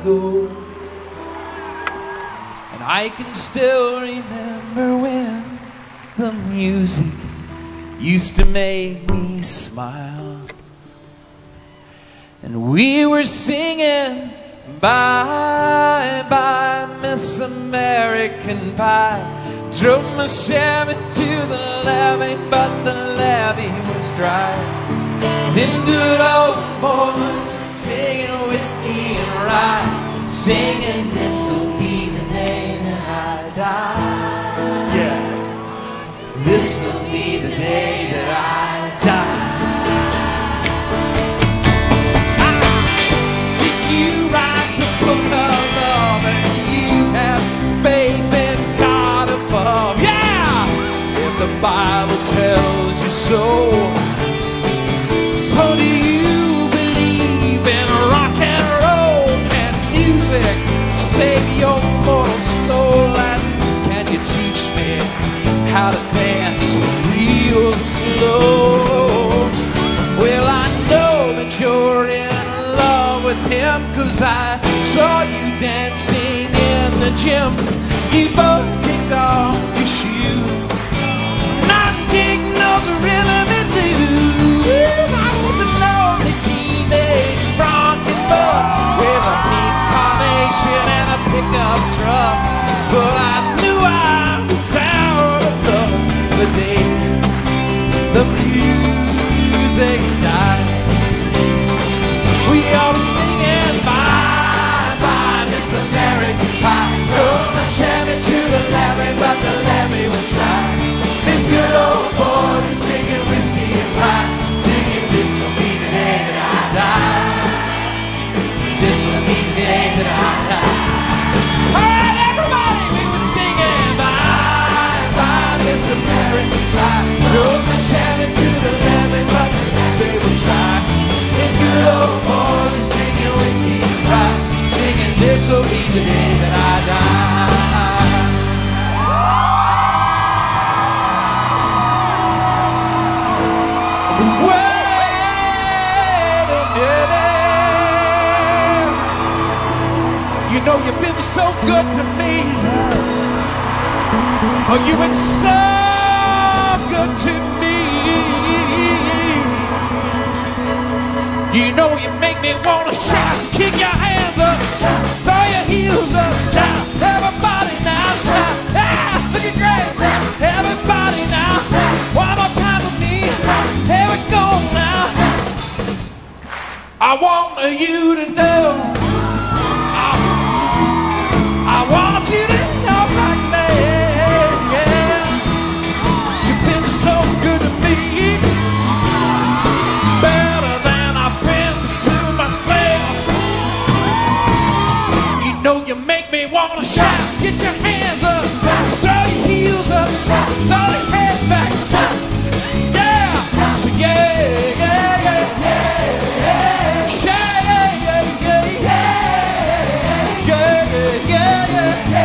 ago. And I can still remember when the music used to make me smile. And we were singing bye bye Miss American Pie. Drove my Chevy to the levee, but the levee was dry. Them good old boys were singing whiskey and rye, singing this'll be the day that I die. Yeah, this'll be the day that I die. Did you write the book of love and you have faith in God above? Yeah, if the Bible tells you so. Oh, do you believe in rock and roll? Can music save your mortal soul? And can you teach me how to dance real slow? Well, I know that you're in love with him, 'cause I saw you dancing in the gym. You both kicked off your shoes, not digging those rhythm and blues. I was a lonely teenage bronco bug with a pink carnation and a pickup truck, but I knew I was out of love the day the music died. We all were singing bye bye Miss American Pie. Drove my Chevy to the levee, but the levee was dry. Them good old boys drinking whiskey and pie, singing this'll be the day that I die. This'll be the day that I die. Alright everybody, we were singing bye bye Miss American Pie. Drove my Chevy to the levee, but the levee was dry. Them good old boys drinking whiskey and pie, singing this'll be the day that I die. Wait a minute. You know you've been so good to me. Oh, you've been so good to me. You know you make me wanna shout. Kick your hands up, shout. Throw your heels up, shout. Everybody now shout. Ah, look at Grace. Everybody now. One more time with me. Here we go now. I want you to know. I want you to know right now. Yeah. You've been so good to me. Better than I've been to myself. You know you make me wanna shout. Get your hands up, throw your heels up, throw your head back, shout. Yeah, so yeah, yeah, yeah, yeah, yeah, yeah, yeah, yeah, yeah, yeah,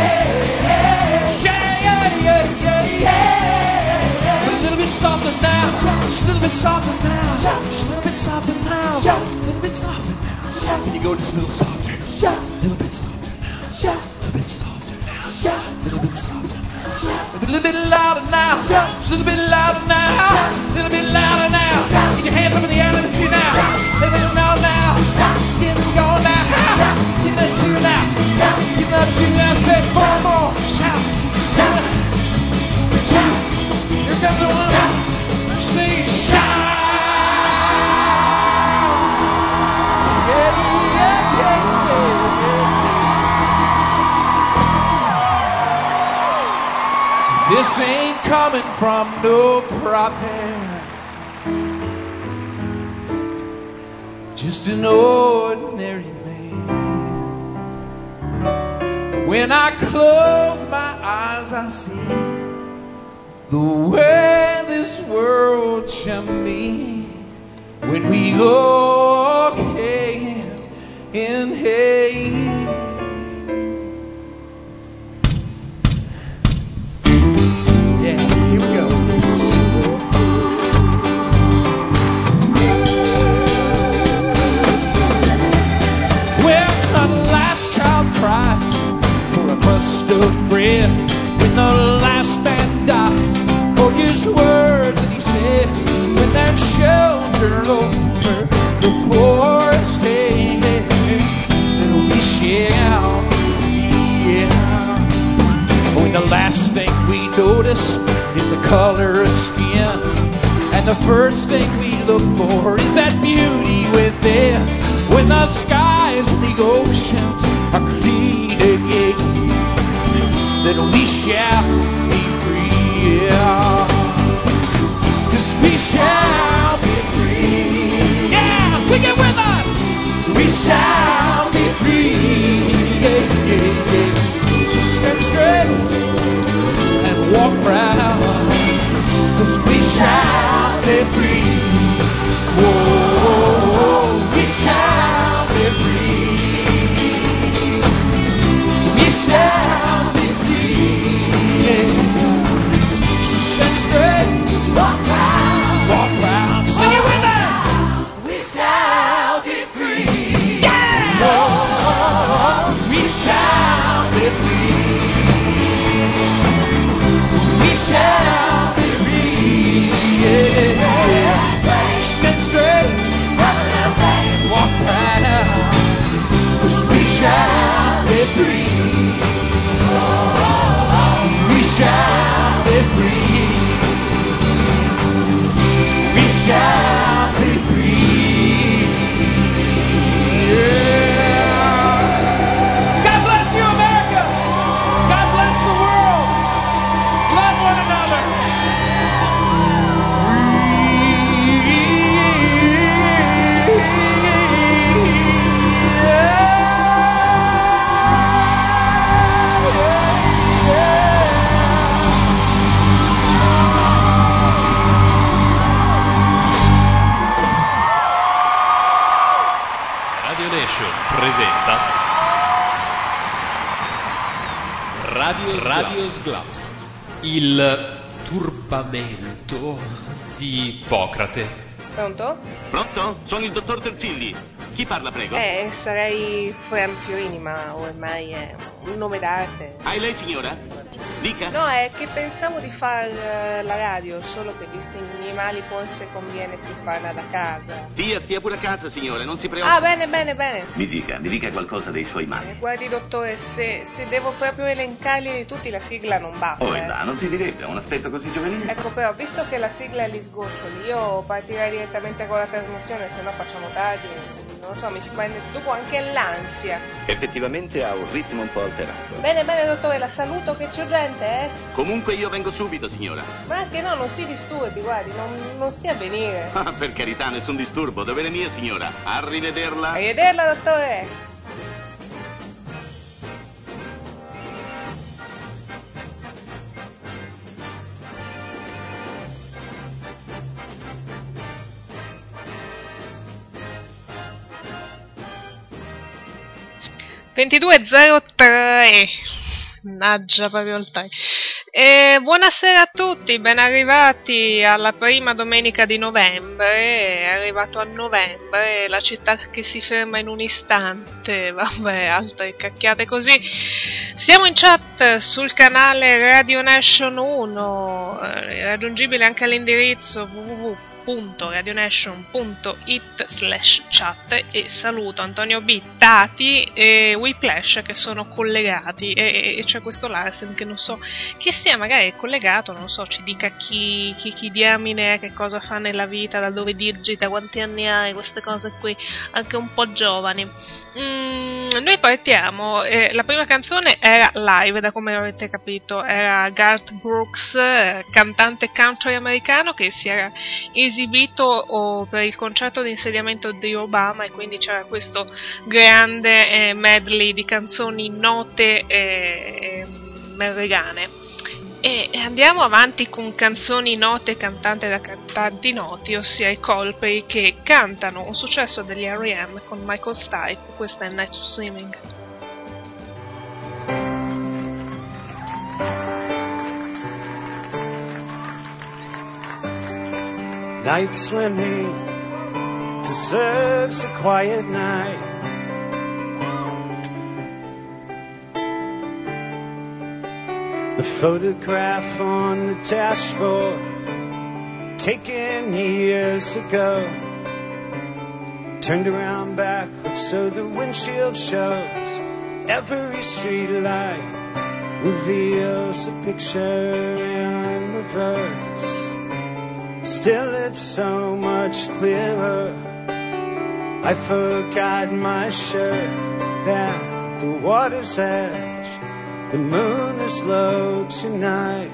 yeah, yeah. A little bit softer now, just a little bit softer now, just a little bit softer now, a little bit softer now. Can you go just a little softer? A little bit softer now, a little bit softer now, a little bit softer now. A little bit louder now, just a little bit louder now, a little bit louder now. Get your hands up in the air, let me see now. A little bit louder now, get it going now. Give that to you now, give that to you now. Say four more, shout. 2, here comes the 1. Say shout. Yeah, yeah, yeah, yeah. This ain't coming from no prophet, just an ordinary man. When I close my eyes, I see the way this world can be when we go hand in hand. Yeah, here we go. Well, the lights crust of bread when the last man dies, or just words that he said when that shelter over the poorest day, then we shall be free. When the last thing we notice is the color of skin, and the first thing we look for is that beauty within. When the skies and the oceans are clean again, then we shall be free. Yeah. 'Cause we shall be free. Yeah, sing it with us. We shall be free. Yeah, yeah, yeah. So stand straight and walk proud, 'cause we shall be free. Whoa, we shall be free. We shall be free. Yeah. So stand straight, walk proud, sing it with us. We shall be free. Yeah. Whoa, we shall be free. We shall be free. Yeah. Stand straight, walk proud, 'cause we shall be free. We shall be free. We shall be free. Yeah. God bless you, America. God bless the world. Love one another. Radio Nation presenta Radio Sglaps, il turbamento di Ippocrate. Pronto? Pronto? Sono il dottor Terzilli. Chi parla, prego? Sarei Fran Fiorini, ma ormai è un nome d'arte. Ah, è lei, signora? Dica. No, è che pensavo di fare la radio, solo che visti gli animali forse conviene più farla da casa. Stia pure a casa, signore, non si preoccupi. Ah, bene. Mi dica qualcosa dei suoi mali. Guardi, dottore, se devo proprio elencarli tutti, la sigla non basta. Oh, là, non si direbbe, un aspetto così giovanile. Ecco, però, visto che la sigla è agli sgoccioli, io partirei direttamente con la trasmissione, se no facciamo tardi. Non so, mi si prende dopo anche l'ansia. Effettivamente ha un ritmo un po' alterato. Bene, dottore, la saluto, che c'è gente, eh? Comunque io vengo subito, signora. Ma anche no, non si disturbi, guardi, non stia a venire. Ah, per carità, nessun disturbo, dovere mia, signora. Arrivederla. Arrivederla, dottore. (22:03). Mannaggia, proprio il time. Buonasera a tutti, ben arrivati alla prima domenica di novembre. È arrivato a novembre, la città che si ferma in un istante, vabbè, altre cacchiate così. Siamo in chat sul canale Radio Nation 1, raggiungibile anche all'indirizzo www.radionation.it/chat, e saluto Antonio B, Tati e Whiplash che sono collegati, e c'è questo Larsen che non so chi sia, magari è collegato, non so, ci dica chi diamine è, che cosa fa nella vita, da dove digita, quanti anni hai, queste cose qui, anche un po' giovani. Noi partiamo, la prima canzone era live, da come avete capito, era Garth Brooks, cantante country americano che si era esibito per il concerto di insediamento di Obama, e quindi c'era questo grande medley di canzoni note americane. E andiamo avanti con canzoni note cantate da cantanti noti, ossia i Coldplay, che cantano un successo degli R.E.M. con Michael Stipe. Questa è Night Swimming. Night swimming deserves a quiet night. The photograph on the dashboard, taken years ago, turned around backwards so the windshield shows. Every street light reveals a picture in reverse. Still it's so much clearer. I forgot my shirt at the water's edge. The moon is low tonight.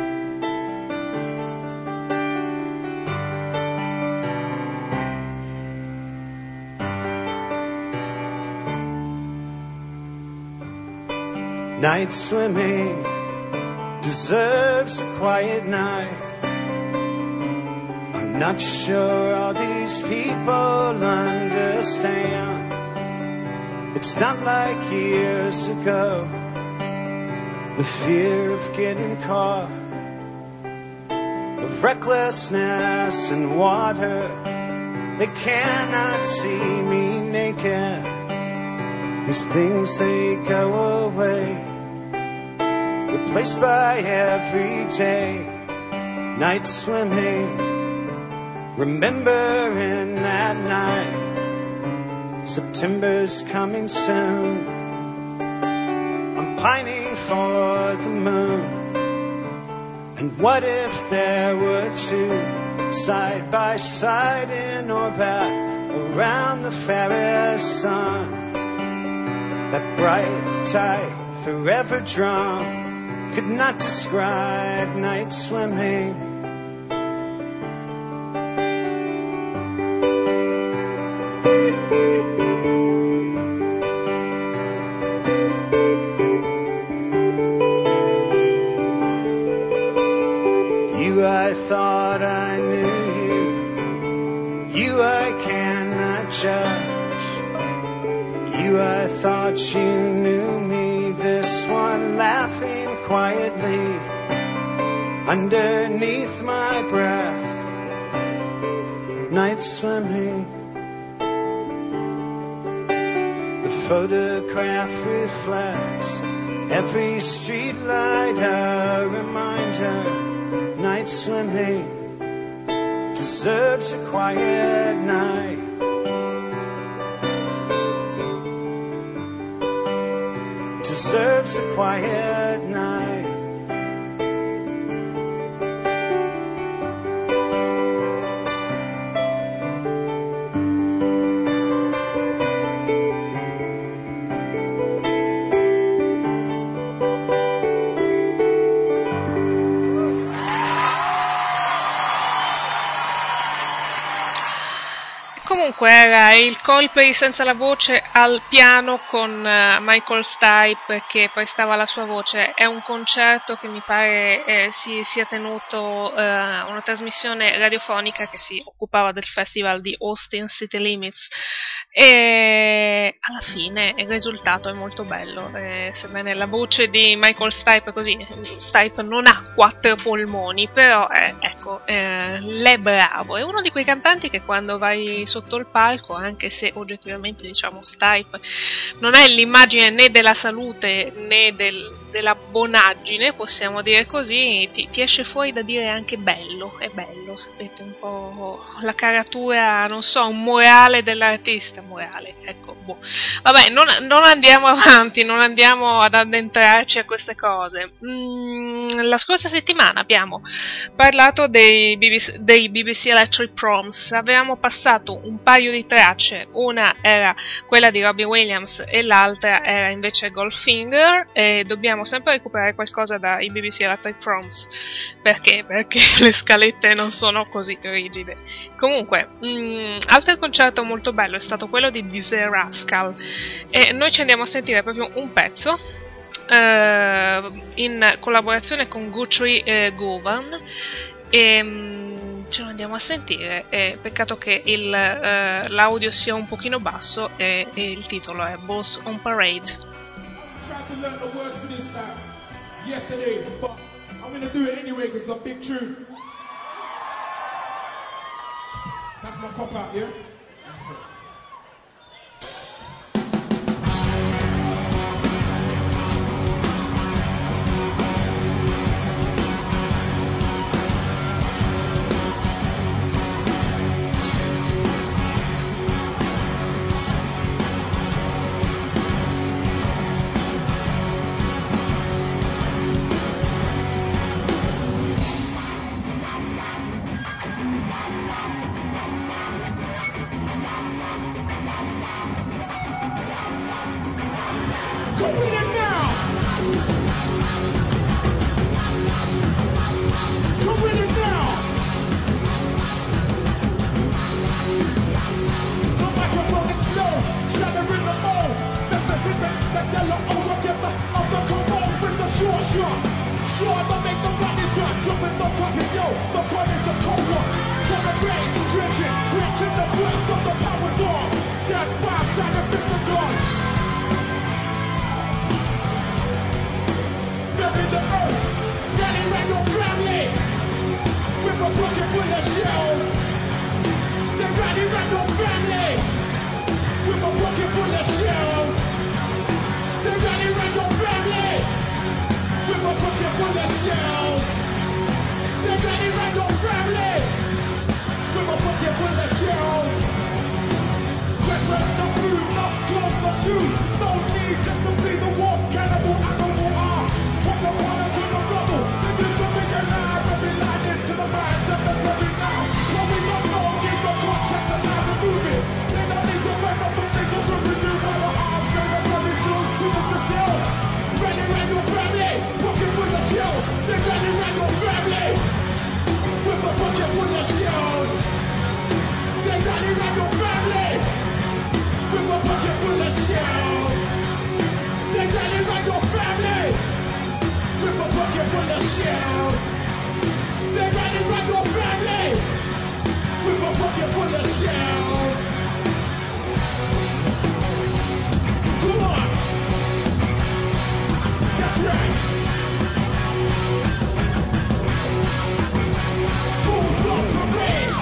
Night swimming deserves a quiet night. I'm not sure all these people understand. It's not like years ago, the fear of getting caught, of recklessness and water. They cannot see me naked. These things, they go away, replaced by every day. Night swimming, remembering that night. September's coming soon. I'm pining for the moon. And what if there were two, side by side in orbit around the fairest sun? That bright, tight, forever drum could not describe night swimming. You, I thought I knew you. You, I cannot judge. You, I thought you knew me. This one laughing quietly underneath my breath. Night swimming. The photograph reflects every street light, a reminder. Night swimming deserves a quiet night. Deserves a quiet night. Comunque era il Coldplay senza la voce al piano con Michael Stipe che prestava la sua voce. È un concerto che mi pare si sia tenuto una trasmissione radiofonica che si occupava del festival di Austin City Limits, e alla fine il risultato è molto bello. Sebbene la voce di Michael Stipe così, Stipe non ha 4 polmoni, però ecco, l'è bravo, è uno di quei cantanti che quando vai sotto il palco, anche se oggettivamente diciamo Stipe non è l'immagine né della salute né della bonaggine, possiamo dire così, ti esce fuori da dire anche bello, è bello, sapete, un po' la caratura, non so, un morale dell'artista, morale, ecco, boh. Vabbè, non andiamo avanti, non andiamo ad addentrarci a queste cose. La scorsa settimana abbiamo parlato dei BBC Electric Proms, avevamo passato un paio di tracce, una era quella di Robbie Williams e l'altra era invece Goldfinger, e dobbiamo sempre recuperare qualcosa dai BBC Electric Proms. Perché? Perché le scalette non sono così rigide. Comunque, altro concerto molto bello è stato quello di Dizzy Rascal, e noi ci andiamo a sentire proprio un pezzo in collaborazione con Guthrie Govan, e ce lo andiamo a sentire. Peccato che l'audio sia un pochino basso, e il titolo è Bulls on Parade. Tried to learn the words for this yesterday, but I'm gonna do it anyway because it's a big tune. That's my cop out, yeah? That's it. Come with it now. Come with it now. The microphone explodes, shattering the molds. That's the hit that yellow overgetter of the commode with the sure shot. Sure to make the bodies drop, dropping the copy, yo. The card is a cold one. From the brain, drenching the breast of the power dog. That five-sided fist of God. Bury the earth, standing right your family. With a bucket full of shells. They're riding around your family. With a bucket full of shells. They're riding around your family. With a bucket full of shells. They're riding around your family. With a bucket full of shells. Weapons, no food, no clothes, no shoes. No need just to flee the war. Cannibal, animal are. From the water to the rubble. They used to be alive. Every line into the minds of the territory now. What we don't know, keep the contracts alive and moving. They don't need to run up, they just renew our arms. Cemetery soon, with the cells. Running around your family, walking full of shells. They're running around your family. With a bucket full of shells. They're running around your family. With a bucket full of shells. They're running around your family. With a bucket full of shells. They're running around your family. With a bucket full of shells. Come on. That's right. Bulls on parade.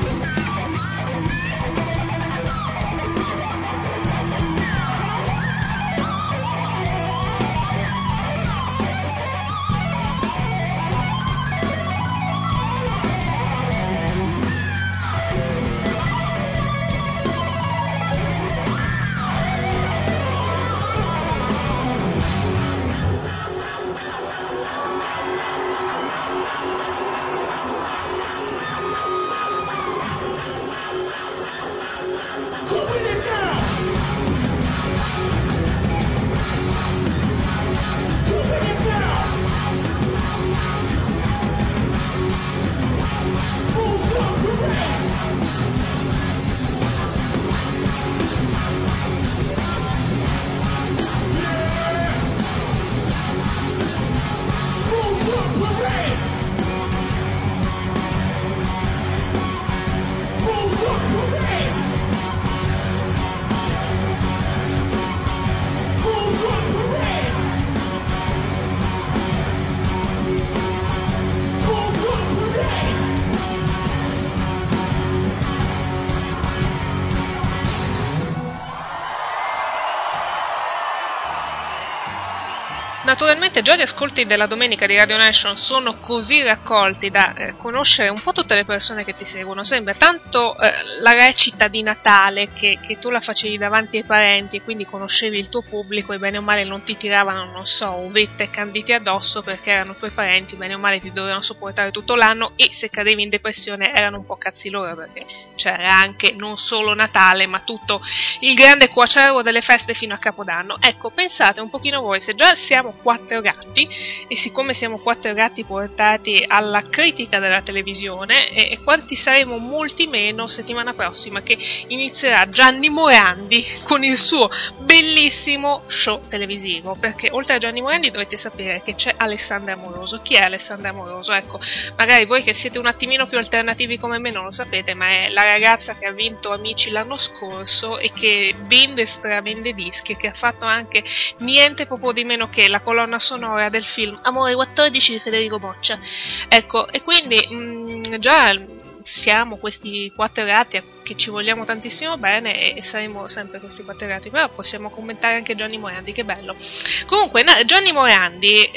Naturalmente già gli ascolti della domenica di Radio Nation sono così raccolti da conoscere un po' tutte le persone che ti seguono. Sembra tanto la recita di Natale che tu la facevi davanti ai parenti e quindi conoscevi il tuo pubblico e bene o male non ti tiravano, non so, uvette e canditi addosso perché erano tuoi parenti, bene o male ti dovevano sopportare tutto l'anno e se cadevi in depressione erano un po' cazzi loro perché c'era anche non solo Natale ma tutto il grande cuocervo delle feste fino a Capodanno. Ecco, pensate un pochino voi, se già siamo quattro gatti e siccome siamo quattro gatti portati alla critica della televisione e quanti saremo molti meno settimana prossima che inizierà Gianni Morandi con il suo bellissimo show televisivo, perché oltre a Gianni Morandi dovete sapere che c'è Alessandra Amoroso. Chi è Alessandra Amoroso? Ecco, magari voi che siete un attimino più alternativi come me non lo sapete, ma è la ragazza che ha vinto Amici l'anno scorso e che vende stravende dischi, che ha fatto anche niente proprio di meno che la colonna sonora del film Amore 14 di Federico Boccia. Ecco, e quindi già siamo questi quattro gatti che ci vogliamo tantissimo bene e saremo sempre questi quattro gatti, però possiamo commentare anche Gianni Morandi, che bello. Comunque Gianni Morandi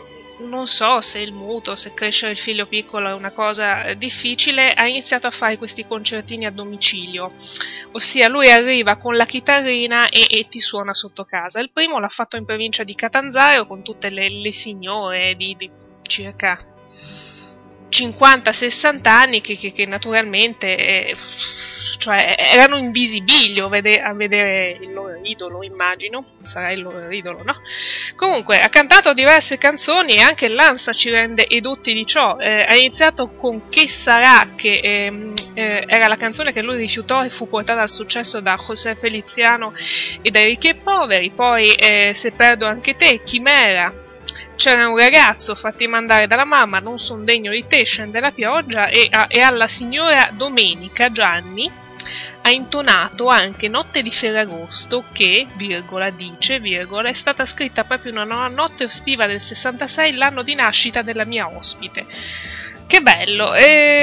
non so se il muto, se crescere il figlio piccolo è una cosa difficile, ha iniziato a fare questi concertini a domicilio, ossia lui arriva con la chitarrina e ti suona sotto casa. Il primo l'ha fatto in provincia di Catanzaro con tutte le signore di circa 50-60 anni che naturalmente cioè erano in visibilio a vedere il loro idolo, immagino, sarà il loro idolo, no? Comunque ha cantato diverse canzoni e anche l'ANSA ci rende edotti di ciò. Ha iniziato con Che sarà, che era la canzone che lui rifiutò e fu portata al successo da José Feliciano e da Ricchi e Poveri, poi Se perdo anche te, Chimera, C'era un ragazzo, fatti mandare dalla mamma, Non son degno di te, Scende la pioggia, e alla signora Domenica Gianni ha intonato anche Notte di Ferragosto che, virgola, dice, virgola, è stata scritta proprio una notte estiva del 66, l'anno di nascita della mia ospite. Che bello!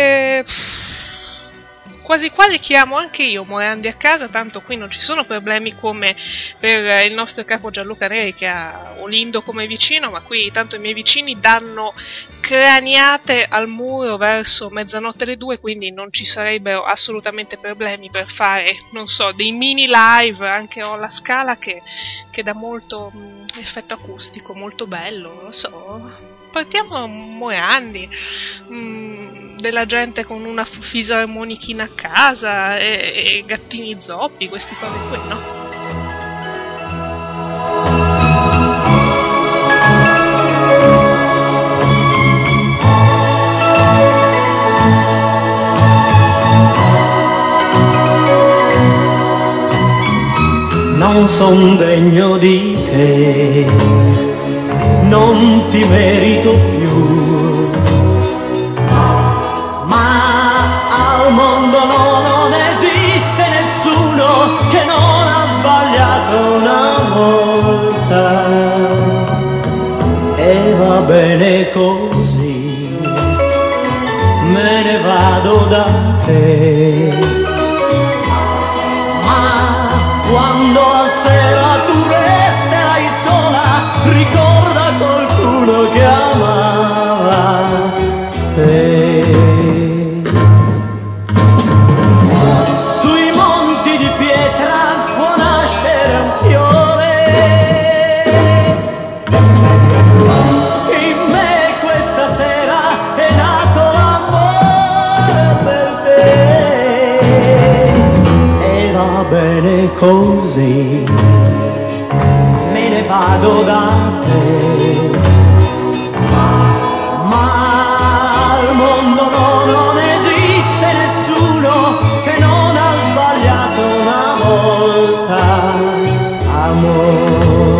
Quasi quasi chiamo anche io Morandi a casa, tanto qui non ci sono problemi come per il nostro capo Gianluca Neri che ha Olindo come vicino, ma qui tanto i miei vicini danno craniate al muro verso mezzanotte alle 2, quindi non ci sarebbero assolutamente problemi per fare, non so, dei mini live. Anche ho la Scala che dà molto effetto acustico, molto bello, lo so. Partiamo Morandi, della gente con una fisarmonichina a casa e gattini zoppi, queste cose qui, no? Non son degno di te, non ti merito più, ma al mondo non esiste nessuno che non ha sbagliato una volta, e va bene così, me ne vado da te. Quando a sera tu resterai sola, ricorda qualcuno che amava te. Sui monti di pietra può nascere un fiore, in me questa sera è nato l'amore per te, e va bene così, me ne vado da te, ma al mondo non esiste nessuno che non ha sbagliato una volta, amore.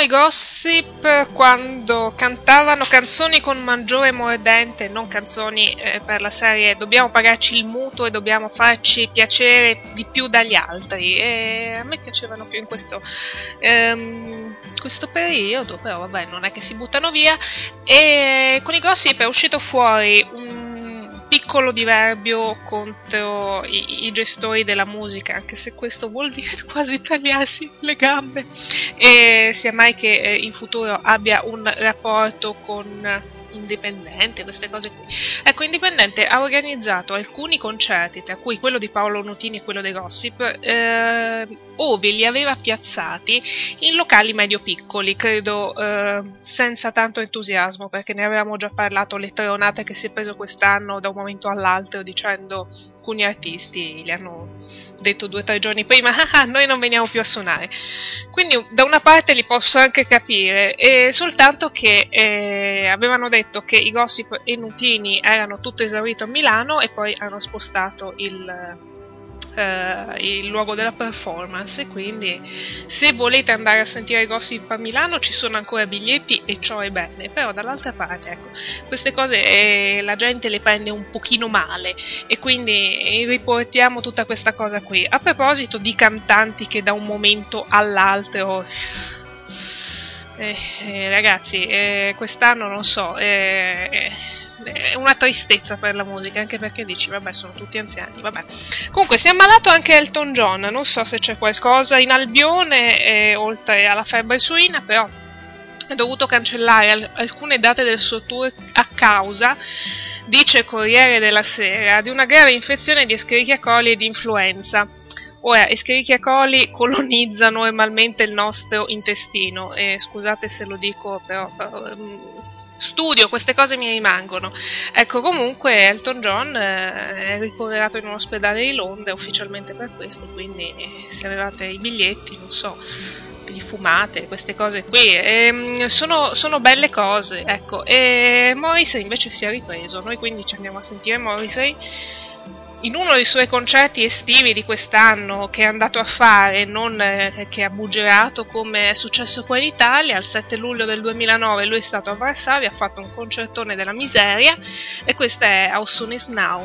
i Gossip quando cantavano canzoni con maggiore mordente, non canzoni per la serie dobbiamo pagarci il mutuo e dobbiamo farci piacere di più dagli altri, e a me piacevano più in questo periodo, però vabbè, non è che si buttano via. E con i Gossip è uscito fuori un piccolo diverbio contro i gestori della musica, anche se questo vuol dire quasi tagliarsi le gambe, e sia mai che in futuro abbia un rapporto con Indipendente, queste cose qui. Ecco, Indipendente ha organizzato alcuni concerti, tra cui quello di Paolo Nutini e quello dei Gossip, ove li aveva piazzati in locali medio-piccoli, credo senza tanto entusiasmo, perché ne avevamo già parlato, le tronate che si è preso quest'anno da un momento all'altro, dicendo alcuni artisti gli hanno detto 2 o 3 giorni prima noi non veniamo più a suonare. Quindi da una parte li posso anche capire, soltanto che avevano detto che i Gossip e Nutini erano tutto esaurito a Milano e poi hanno spostato il luogo della performance, e quindi se volete andare a sentire i Gossip a Milano ci sono ancora biglietti e ciò è bene, però dall'altra parte, ecco, queste cose la gente le prende un pochino male, e quindi riportiamo tutta questa cosa qui. A proposito di cantanti che da un momento all'altro ragazzi, quest'anno non so, è una tristezza per la musica, anche perché dici vabbè, sono tutti anziani, vabbè. Comunque si è ammalato anche Elton John, non so se c'è qualcosa in Albione oltre alla febbre suina, però ha dovuto cancellare alcune date del suo tour a causa, dice Corriere della Sera, di una grave infezione di Escherichia coli e di influenza. Ora, Escherichia coli colonizza normalmente il nostro intestino, e scusate se lo dico, però studio, queste cose mi rimangono. Ecco, comunque Elton John è ricoverato in un ospedale di Londra ufficialmente per questo, quindi se avevate i biglietti, non so, li fumate, queste cose qui, sono belle cose, ecco. E Morrissey invece si è ripreso, noi quindi ci andiamo a sentire Morrissey in uno dei suoi concerti estivi di quest'anno che è andato a fare, non che ha buggerato come è successo qua in Italia. Il 7 luglio del 2009 lui è stato a Varsavia, ha fatto un concertone della miseria, e questa è How Soon Is Now.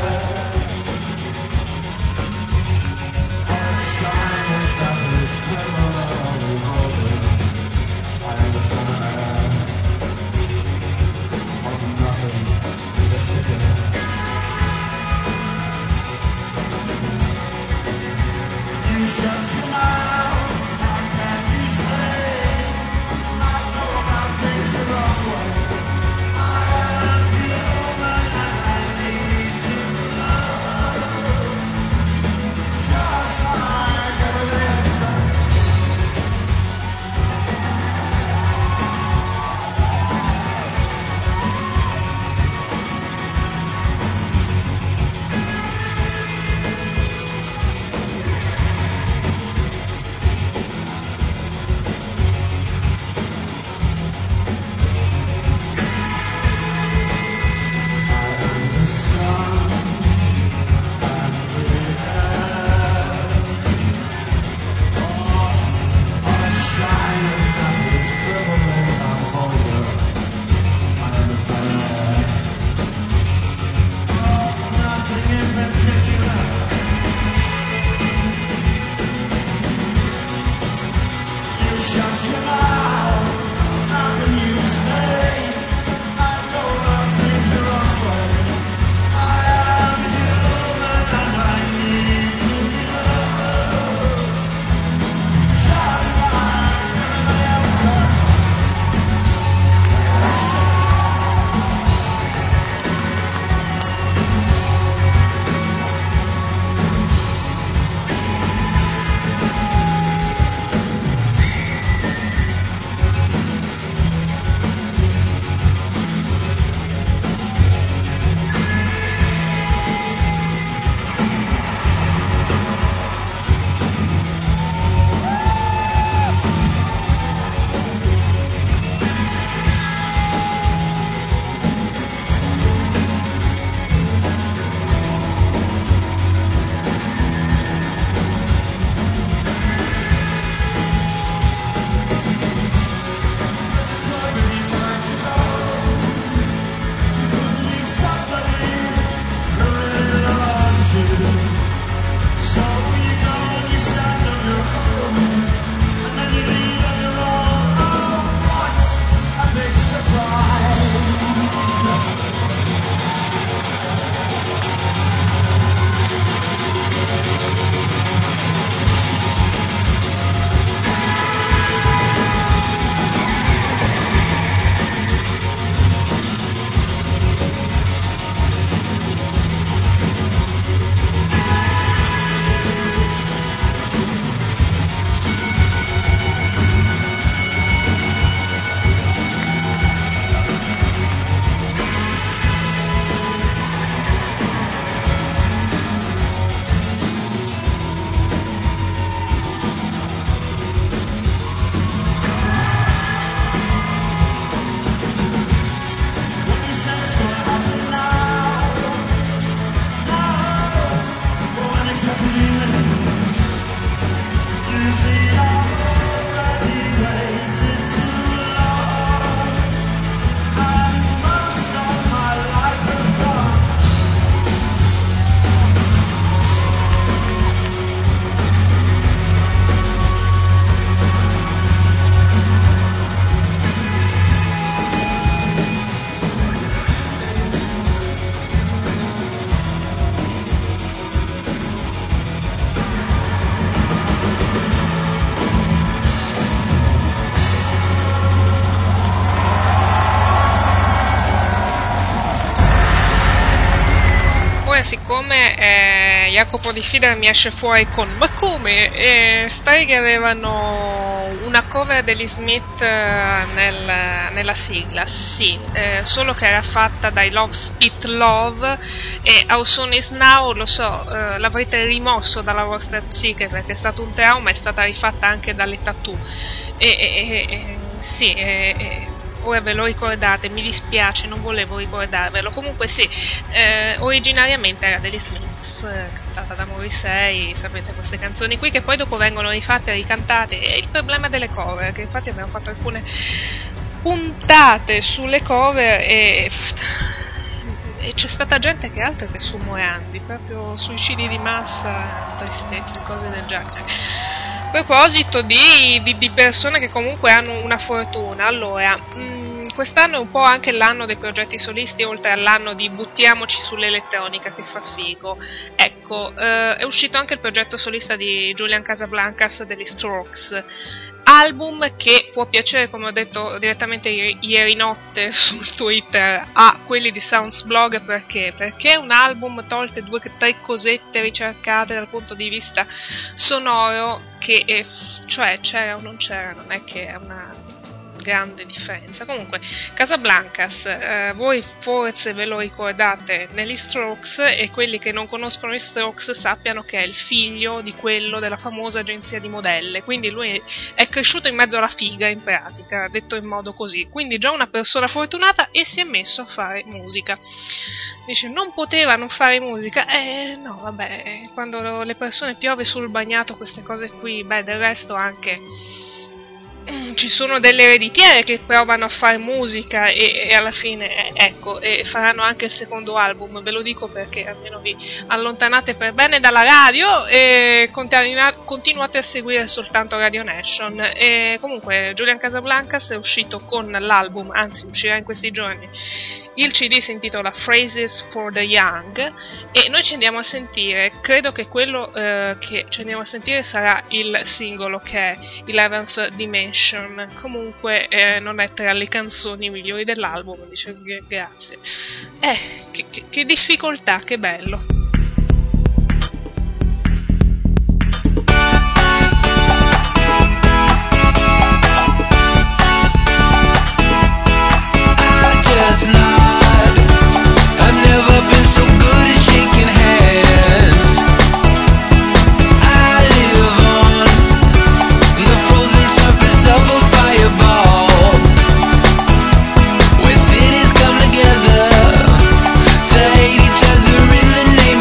Shine as that is siccome Jacopo Di Fidere mi esce fuori con ma come? Streghe avevano una cover degli Smith nella sigla, sì, solo che era fatta dai Love Spit Love, e How Soon Is Now, lo so, l'avrete rimosso dalla vostra psiche perché è stato un trauma, è stata rifatta anche dalle Tattoo, sì, ora ve lo ricordate, mi dispiace, non volevo ricordarvelo. Comunque sì, originariamente era degli Smiths, cantata da Morrissey, sapete queste canzoni qui che poi dopo vengono rifatte e ricantate. E il problema delle cover, che infatti abbiamo fatto alcune puntate sulle cover e c'è stata gente che altro che su Morandi, proprio suicidi di massa, tristezze, cose del genere. A proposito di persone che comunque hanno una fortuna, allora, quest'anno è un po' anche l'anno dei progetti solisti, oltre all'anno di buttiamoci sull'elettronica che fa figo. Ecco, è uscito anche il progetto solista di Julian Casablancas degli Strokes, album che può piacere, come ho detto direttamente ieri notte sul Twitter, a quelli di Sounds Blog. Perché è un album, tolte 2 o 3 cosette ricercate dal punto di vista sonoro, che cioè c'era o non c'era, non è che è una grande differenza. Comunque Casablancas, voi forse ve lo ricordate negli Strokes, e quelli che non conoscono gli Strokes sappiano che è il figlio di quello della famosa agenzia di modelle, quindi lui è cresciuto in mezzo alla figa, in pratica, detto in modo così, quindi già una persona fortunata, e si è messo a fare musica. Dice, non poteva non fare musica? No, vabbè, quando le persone piove sul bagnato, queste cose qui, beh, del resto anche ci sono delle ereditiere che provano a fare musica e alla fine, ecco, e faranno anche il secondo album, ve lo dico perché almeno vi allontanate per bene dalla radio e continuate a seguire soltanto Radio Nation. E comunque Julian Casablancas è uscito con l'album, anzi uscirà in questi giorni, il CD si intitola Phrases for the Young, e noi ci andiamo a sentire, credo che quello che ci andiamo a sentire sarà il singolo, che è 11th Dimension. Comunque non è tra le canzoni migliori dell'album, dice grazie. Che difficoltà, che bello. I've never been so good at shaking hands. I live on the frozen surface of a fireball, where cities come together to hate each other in the name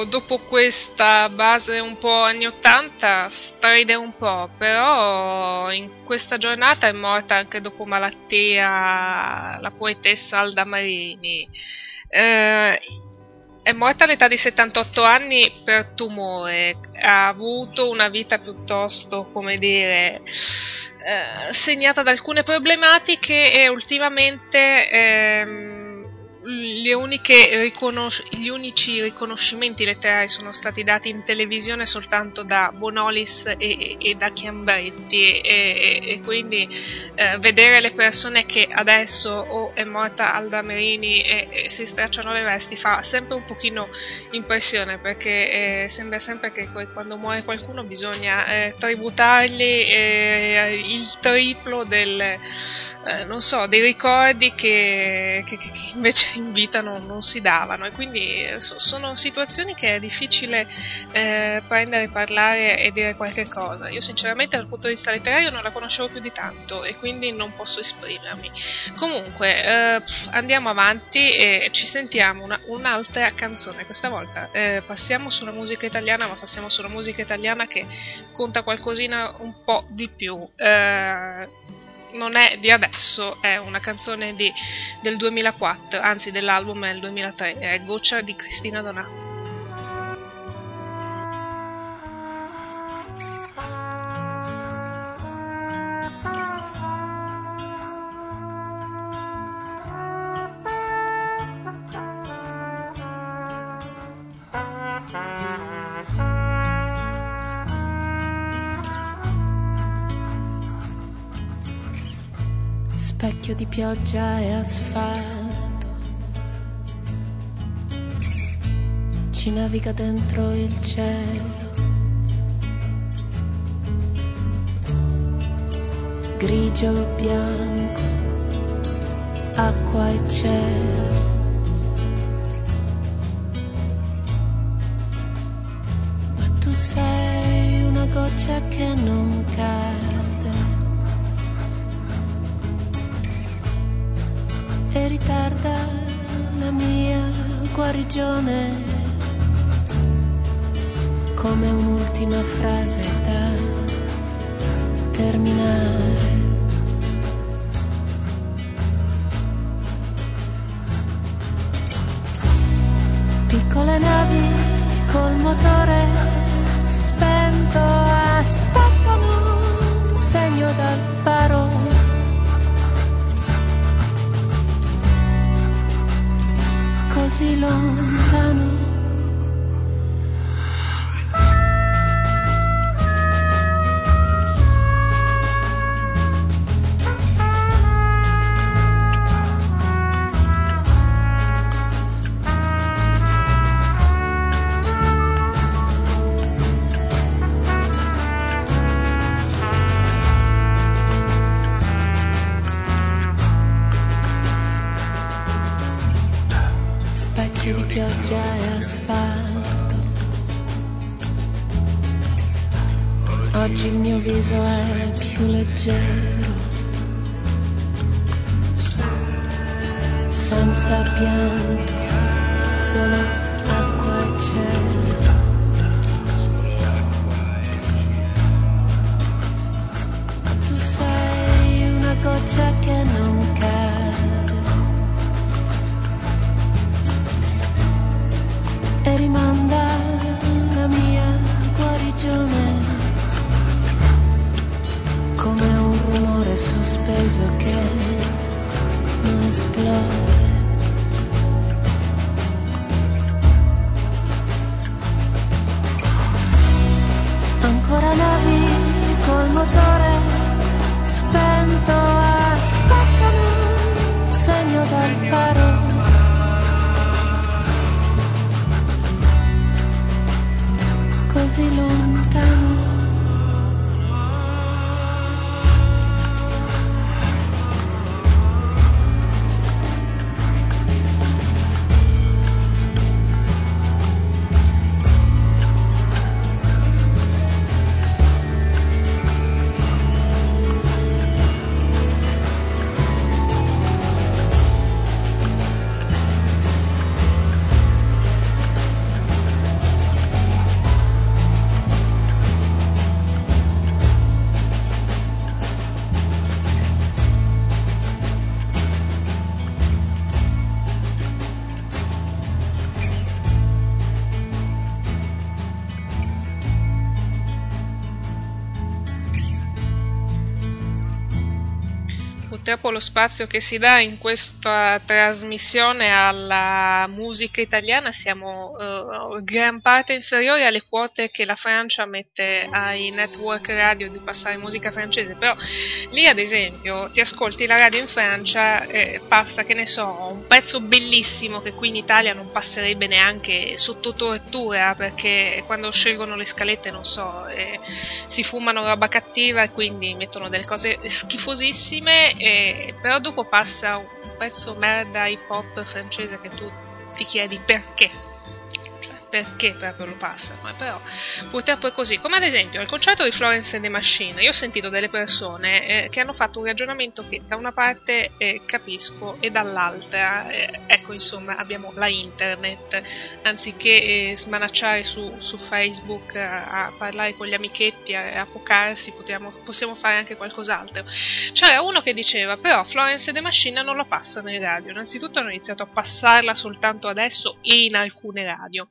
dopo questa base un po' anni 80 stride un po', però in questa giornata è morta anche dopo malattia la poetessa Alda Marini. È morta all'età di 78 anni per tumore, ha avuto una vita piuttosto, come dire, segnata da alcune problematiche e ultimamente gli unici riconoscimenti letterari sono stati dati in televisione soltanto da Bonolis e da Chiambretti e quindi vedere le persone che adesso o è morta Alda Merini e si stracciano le vesti fa sempre un pochino impressione, perché sembra sempre che quando muore qualcuno bisogna tributargli il triplo dei ricordi che invece in vita non si davano, e quindi sono situazioni che è difficile prendere, parlare e dire qualche cosa. Io sinceramente dal punto di vista letterario non la conoscevo più di tanto e quindi non posso esprimermi. Comunque andiamo avanti e ci sentiamo un'altra canzone. Questa volta passiamo sulla musica italiana, ma passiamo sulla musica italiana che conta qualcosina un po' di più. Non è di adesso, è una canzone del 2004, anzi dell'album è il 2003, è Goccia di Cristina Donato. Specchio di pioggia e asfalto, ci naviga dentro il cielo, grigio, bianco, acqua e cielo. Ma tu sei una goccia che non cade e ritarda la mia guarigione, come un'ultima frase da terminare. Piccole navi col motore spento aspettano un segno dal faro. Così lontano. Specchio di pioggia e asfalto, oggi il mio viso è più leggero, senza pianto, solo acqua e cielo. Tu sei una goccia che non cade e rimanda la mia guarigione, come un rumore sospeso che non esplode. Ancora navi col motore spento aspettano un segno dal faro. Così lontano. purtroppo lo spazio che si dà in questa trasmissione alla musica italiana siamo gran parte inferiori alle quote che la Francia mette ai network radio di passare musica francese, però lì ad esempio ti ascolti la radio in Francia, passa, che ne so, un pezzo bellissimo che qui in Italia non passerebbe neanche sotto tortura, perché quando scelgono le scalette, non so, si fumano roba cattiva e quindi mettono delle cose schifosissime, però dopo passa un pezzo merda hip hop francese che tu ti chiedi perché. Perché proprio lo passano, però purtroppo è così. Come ad esempio al concerto di Florence and the Machine, io ho sentito delle persone che hanno fatto un ragionamento che da una parte capisco e dall'altra, ecco, insomma, abbiamo la internet, anziché smanacciare su Facebook a parlare con gli amichetti, a appocarsi, possiamo fare anche qualcos'altro. C'era uno che diceva, però Florence and the Machine non lo passano in radio, innanzitutto hanno iniziato a passarla soltanto adesso e in alcune radio.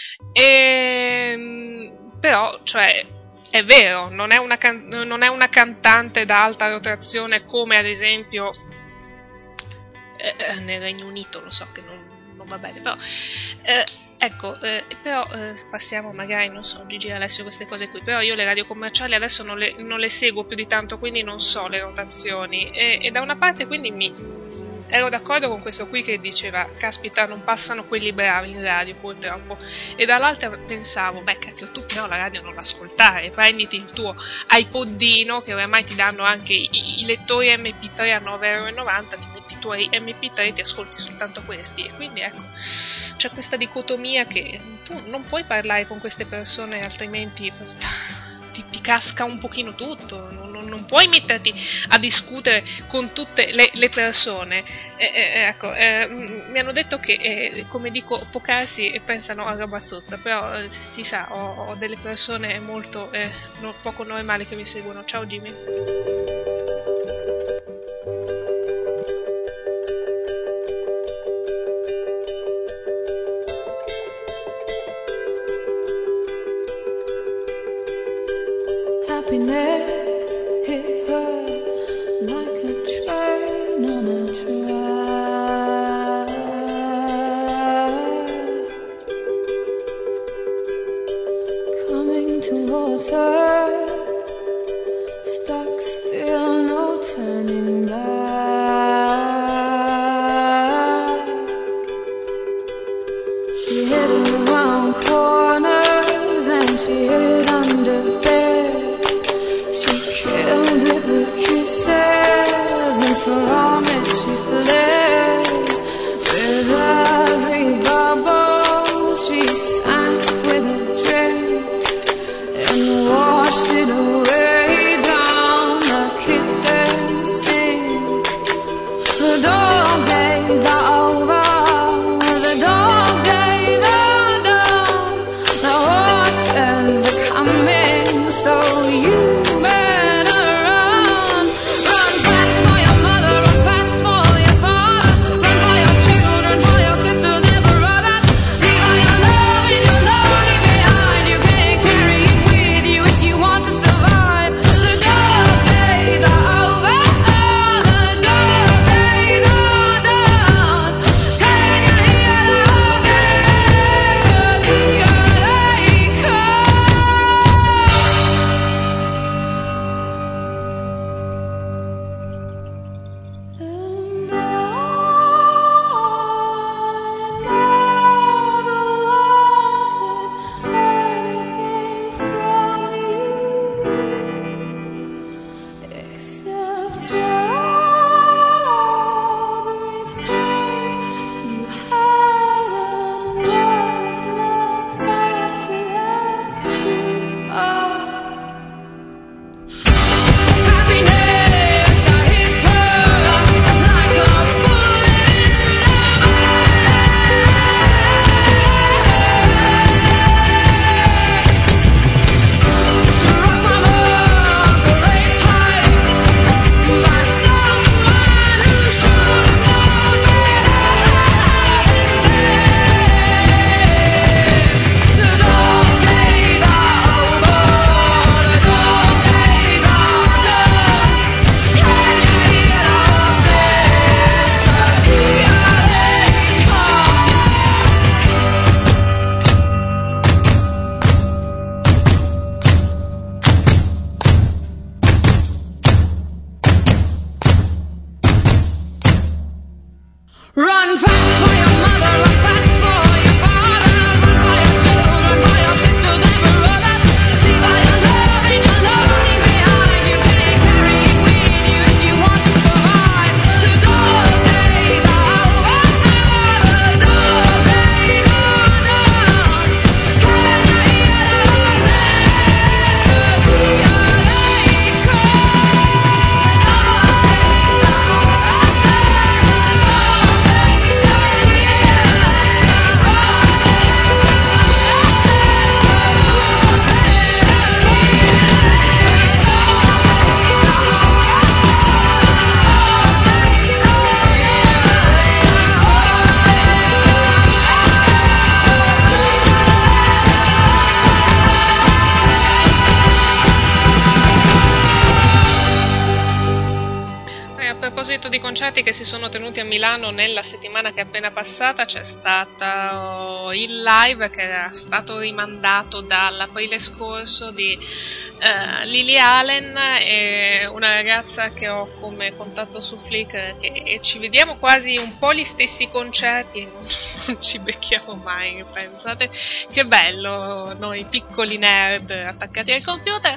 Però, cioè, è vero, non è una cantante da alta rotazione come ad esempio nel Regno Unito, lo so che non va bene, però però passiamo magari, non so, Gigi Alessio, queste cose qui, però io le radio commerciali adesso non le seguo più di tanto, quindi non so le rotazioni, e da una parte quindi ero d'accordo con questo qui che diceva, caspita, non passano quelli bravi in radio purtroppo, e dall'altra pensavo, beh cacchio, tu però la radio non l'ascoltare, prenditi il tuo iPodino, che oramai ti danno anche i lettori MP3 a 9,90 €, ti metti i tuoi MP3 e ti ascolti soltanto questi, e quindi ecco, c'è questa dicotomia che tu non puoi parlare con queste persone, altrimenti ti casca un pochino tutto, non puoi metterti a discutere con tutte le persone. Mi hanno detto che, come dico, pocarsi e pensano a roba zozza, però si sa, ho delle persone molto poco normali che mi seguono. Ciao Jimmy. Happiness hit her like a train on a track, coming towards her, stuck still, no turning back. She hid around corners and she hid under bed. She proposito di concerti che si sono tenuti a Milano nella settimana che è appena passata, c'è stato il live che era stato rimandato dall'aprile scorso di Lily Allen, e una ragazza che ho come contatto su Flickr, e ci vediamo quasi un po' gli stessi concerti e non ci becchiamo mai. Pensate che bello, noi piccoli nerd attaccati al computer.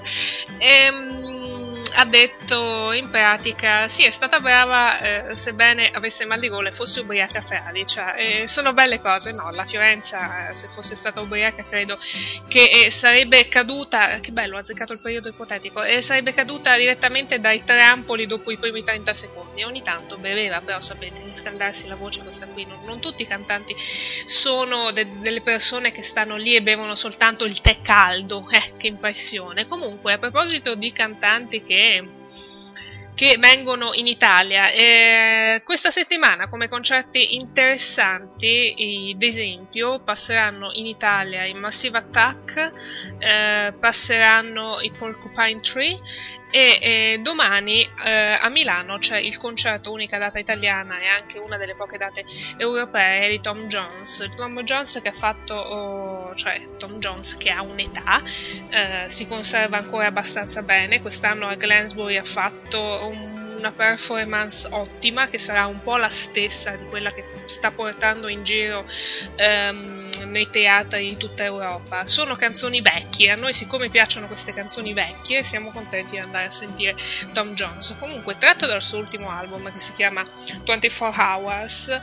Ha detto in pratica sì, è stata brava, sebbene avesse mal di gola e fosse ubriaca fradicia, sono belle cose. No, la Fiorenza, se fosse stata ubriaca, credo che sarebbe caduta, che bello, ha azzeccato il periodo ipotetico, sarebbe caduta direttamente dai trampoli dopo i primi 30 secondi. Ogni tanto beveva, però sapete, riscaldarsi la voce questa qui, non tutti i cantanti sono delle persone che stanno lì e bevono soltanto il tè caldo, che impressione. Comunque, a proposito di cantanti che vengono in Italia, questa settimana come concerti interessanti, ad esempio passeranno in Italia i Massive Attack, passeranno i Porcupine Tree, e domani a Milano c'è il concerto, unica data italiana e anche una delle poche date europee, di Tom Jones. Tom Jones che ha fatto, Tom Jones che ha un'età, si conserva ancora abbastanza bene. Quest'anno a Glastonbury ha fatto una performance ottima, che sarà un po' la stessa di quella che sta portando in giro nei teatri di tutta Europa. Sono canzoni vecchie, a noi siccome piacciono queste canzoni vecchie siamo contenti di andare a sentire Tom Jones. Comunque, tratto dal suo ultimo album che si chiama 24 Hours,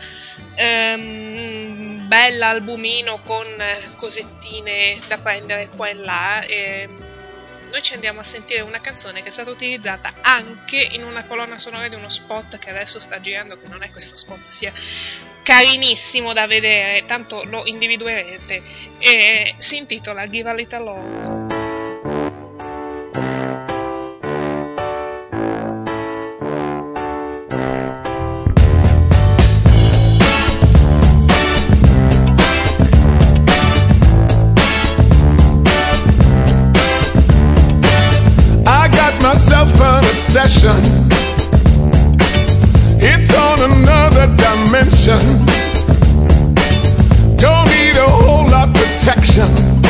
bell'albumino con cosettine da prendere qua e là, noi ci andiamo a sentire una canzone che è stata utilizzata anche in una colonna sonora di uno spot che adesso sta girando, che non è questo spot sia carinissimo da vedere, tanto lo individuerete, e si intitola Give a Little Love. Myself an obsession, it's on another dimension. Don't need a whole lot of protection,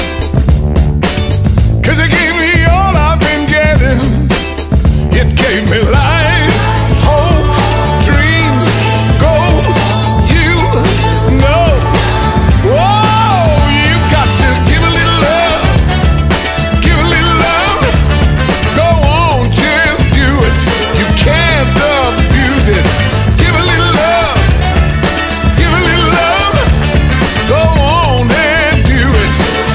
'cause it gave me all I've been getting. It gave me life, hope, dreams, goals, you know. Whoa, you got to give a little love, give a little love. Go on, just do it. You can't abuse it. Give a little love, give a little love. Go on and do it.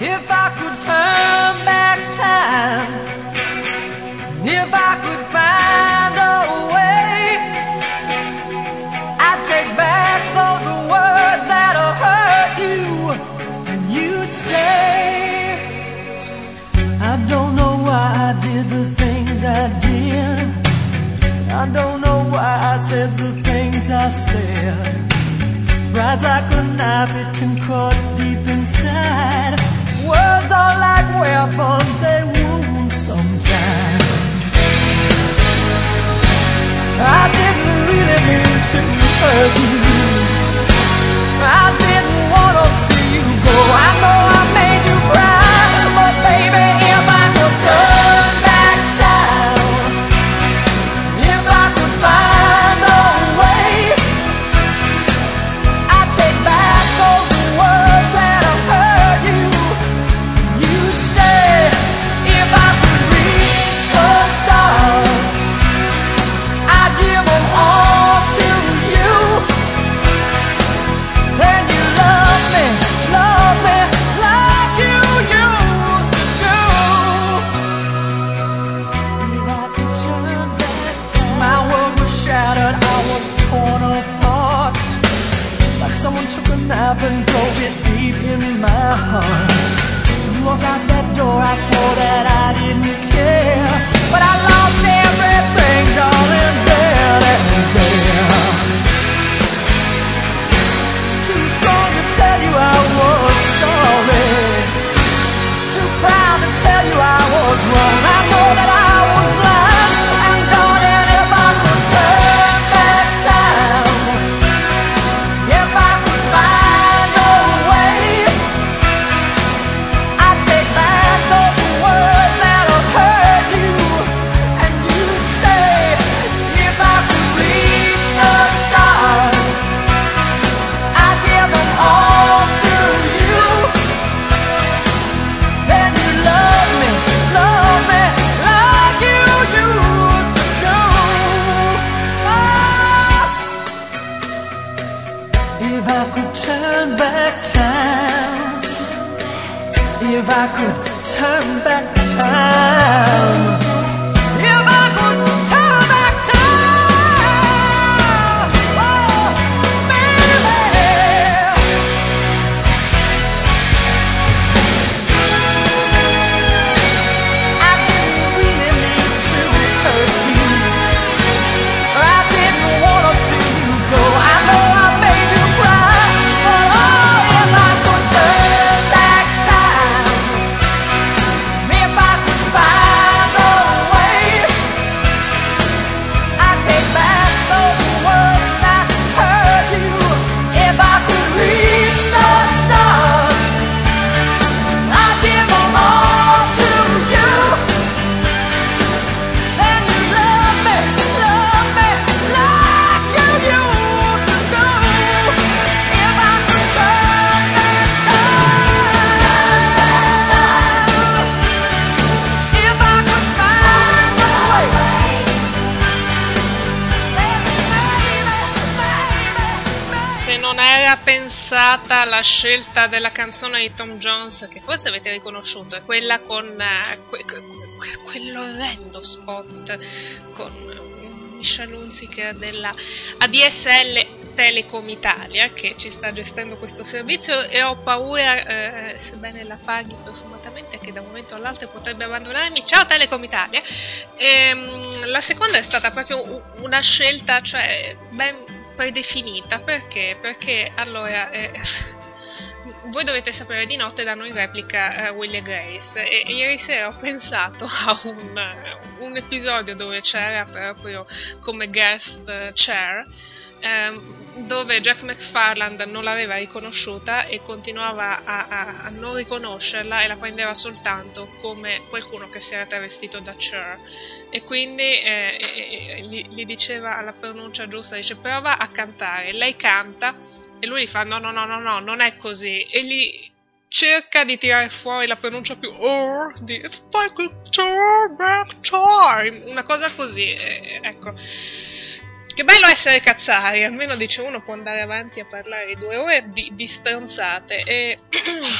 If I could turn back time, if I could find a way, I'd take back those words that'll hurt you, and you'd stay. I don't know why I did the things I did. I don't know why I said the things I said. Pride's like a knife, it can cut deep inside. Words are like weapons, they wound sometimes. I didn't really mean to hurt you. I didn't want to see you go. I know I made you cry, but baby, if I could turn back time, if I could find a way, I'd take back those words that have hurt you. You'd stay. If I could reach the stars, I'd give them all to you. Then you love me like you used to do. If I could turn back time, my world was shattered, I was torn apart. Like someone took a knife and drove it deep in my heart. You walked out that door, I swore that I didn't care, but I lost everything, darling, there and there. Too strong to tell you I was sorry, too proud to tell you I was wrong. I know that I was blind, and darling, if I could turn back time, if I could find a way, I'd take back those words that'll hurt you, and you'd stay. If I could reach the stars, I'd give them all to you. Then you love me like you used to do. If I could turn back time, if I could turn back time, if I could turn back time, oh, baby. I didn't really mean to hurt you. I didn't want to see you go. I know I made you cry, but oh, if I could turn back time, if I could find a way, I'd take back those words that hurt you. If I could reach the stars, I'd give them all to you. Then you love me like you used to do. If I could turn back time, if I could find a way, Se non era pensata la scelta della canzone di Tom Jones, che forse avete riconosciuto, è quella con quell'orrendo spot con Michelle Hunziker della ADSL Telecom Italia, che ci sta gestendo questo servizio, e ho paura, sebbene la paghi profumatamente, che da un momento all'altro potrebbe abbandonarmi. Ciao Telecom Italia. La seconda è stata proprio una scelta, cioè, ben predefinita. Perché allora voi dovete sapere, di notte danno in replica Will e Grace, e ieri sera ho pensato a un episodio dove c'era proprio come guest Cher, dove Jack McFarland non l'aveva riconosciuta e continuava a non riconoscerla, e la prendeva soltanto come qualcuno che si era travestito da Cher, e quindi gli diceva la pronuncia giusta, dice prova a cantare, lei canta e lui gli fa no, non è così, e gli cerca di tirare fuori la pronuncia più di if I could turn back time, una cosa così, ecco. Che bello essere cazzari, almeno dice uno può andare avanti a parlare 2 ore di stronzate.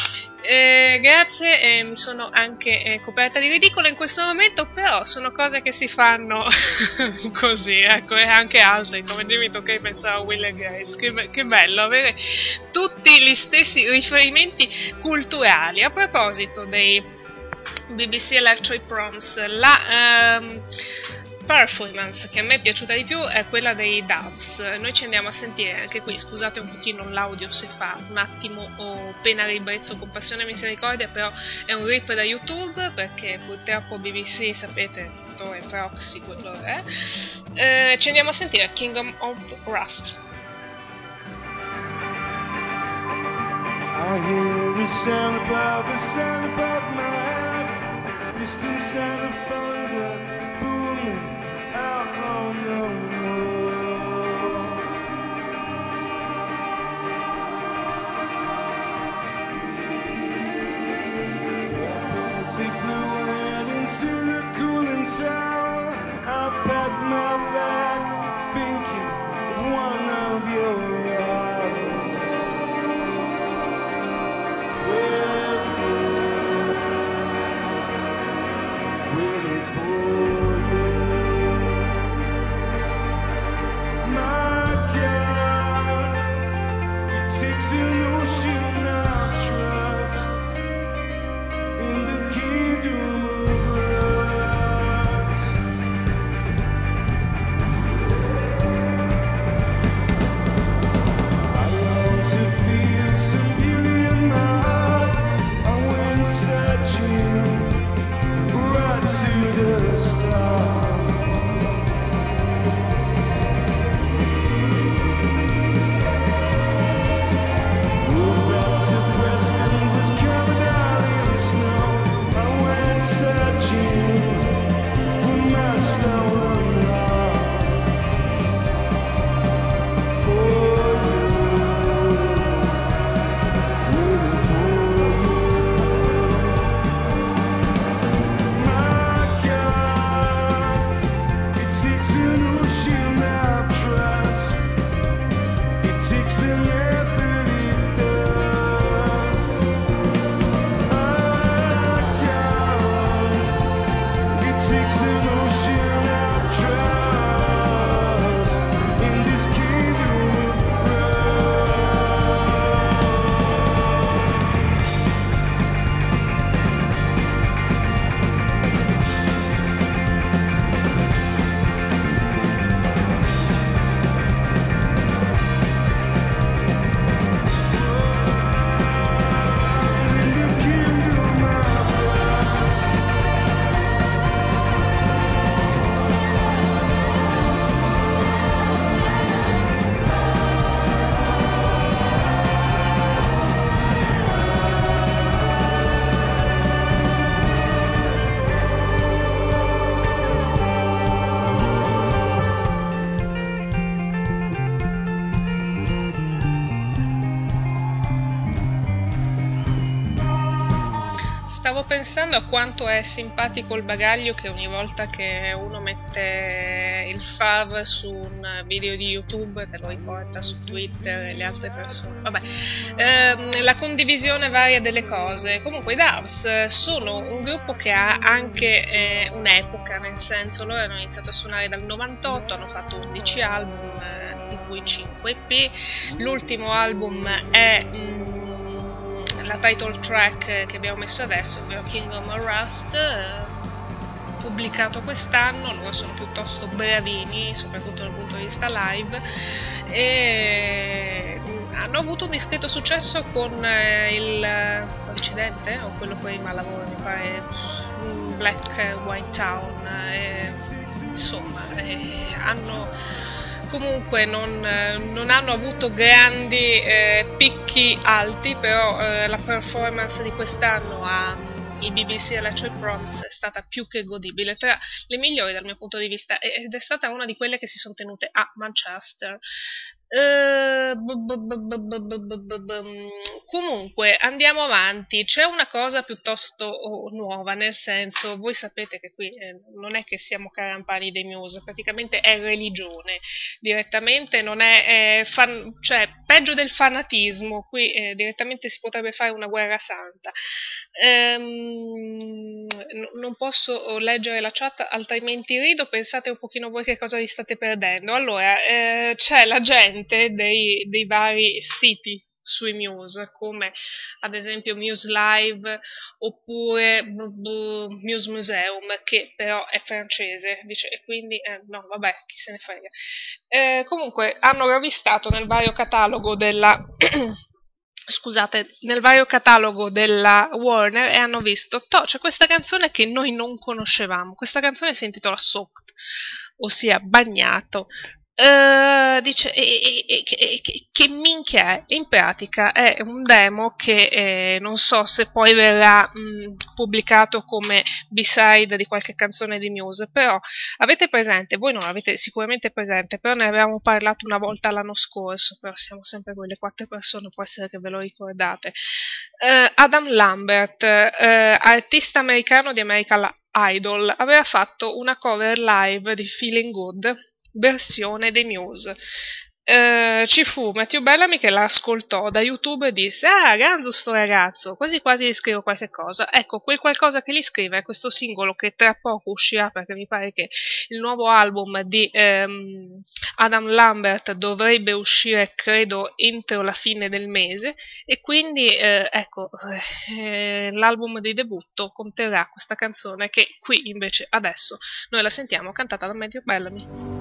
Grazie, mi sono anche coperta di ridicolo in questo momento, però sono cose che si fanno così, ecco, e anche altri, come dimmi tu che pensavo Will e Grace, che bello avere tutti gli stessi riferimenti culturali. A proposito dei BBC Electric Proms, la performance che a me è piaciuta di più è quella dei Doves. Noi ci andiamo a sentire anche qui, scusate un pochino l'audio se fa un attimo pena ribrezzo, compassione e misericordia, però è un rip da YouTube perché purtroppo BBC, sapete, fattore proxy, quello è. Ci andiamo a sentire Kingdom of Rust. I hear a sound above my head, distant sound of thunder booming out on the road. As they flew out into the cooling tower, I pat my back, thinking of one of your hours. Waiting for you. My God, it takes an ocean of trust in the kingdom of rust. I long to feel some beauty in my heart. I went searching right to the stars. Back to Preston was covered out in snow. I went searching for my stolen love. For you, waiting for you. My God, it takes an ocean of trust. It takes an effort, it does. My God, it takes an ocean of trust in this kingdom of rust. In the kingdom of rust. Stavo pensando a quanto è simpatico il bagaglio che ogni volta che uno mette il fav su un video di YouTube te lo riporta su Twitter e le altre persone. Vabbè, la condivisione varia delle cose. Comunque i Doves sono un gruppo che ha anche un'epoca, nel senso loro hanno iniziato a suonare dal 98, hanno fatto 11 album, di cui 5 EP. L'ultimo album è la title track che abbiamo messo adesso, ovvero Kingdom of Rust, pubblicato quest'anno. Loro sono piuttosto bravini, soprattutto dal punto di vista live, e hanno avuto un discreto successo con il precedente, o quello prima, lavoro mi pare, Black White Town, insomma, hanno comunque non hanno avuto grandi picchi alti, però la performance di quest'anno ai BBC Electric Proms è stata più che godibile, tra le migliori dal mio punto di vista, ed è stata una di quelle che si sono tenute a Manchester. Comunque andiamo avanti. C'è una cosa piuttosto nuova, nel senso, voi sapete che qui non è che siamo carampani dei Muse, praticamente è religione direttamente, non è cioè peggio del fanatismo. Qui direttamente si potrebbe fare una guerra santa. Non posso leggere la chat, altrimenti rido. Pensate un pochino voi che cosa vi state perdendo. Allora, c'è la gente dei vari siti sui Muse, come ad esempio Muse Live oppure Muse Museum, che però è francese, dice, e quindi no, vabbè, chi se ne frega. Comunque hanno ravistato nel vario catalogo della scusate, nel vario catalogo della Warner e hanno visto, c'è questa canzone che noi non conoscevamo. Questa canzone si intitola Soaked, ossia bagnato. Dice che minchia è? In pratica è un demo che non so se poi verrà pubblicato come B-side di qualche canzone di Muse, però avete presente, voi non l'avete sicuramente presente, però ne avevamo parlato una volta l'anno scorso, però siamo sempre quelle 4 persone, può essere che ve lo ricordate. Adam Lambert, artista americano di American Idol, aveva fatto una cover live di Feeling Good versione dei Muse. Ci fu Matthew Bellamy che l'ascoltò da YouTube e disse: ganzo sto ragazzo, quasi quasi gli scrivo qualche cosa. Ecco, quel qualcosa che gli scrive è questo singolo che tra poco uscirà, perché mi pare che il nuovo album di Adam Lambert dovrebbe uscire credo entro la fine del mese, e quindi ecco, l'album di debutto conterrà questa canzone che qui invece adesso noi la sentiamo cantata da Matthew Bellamy.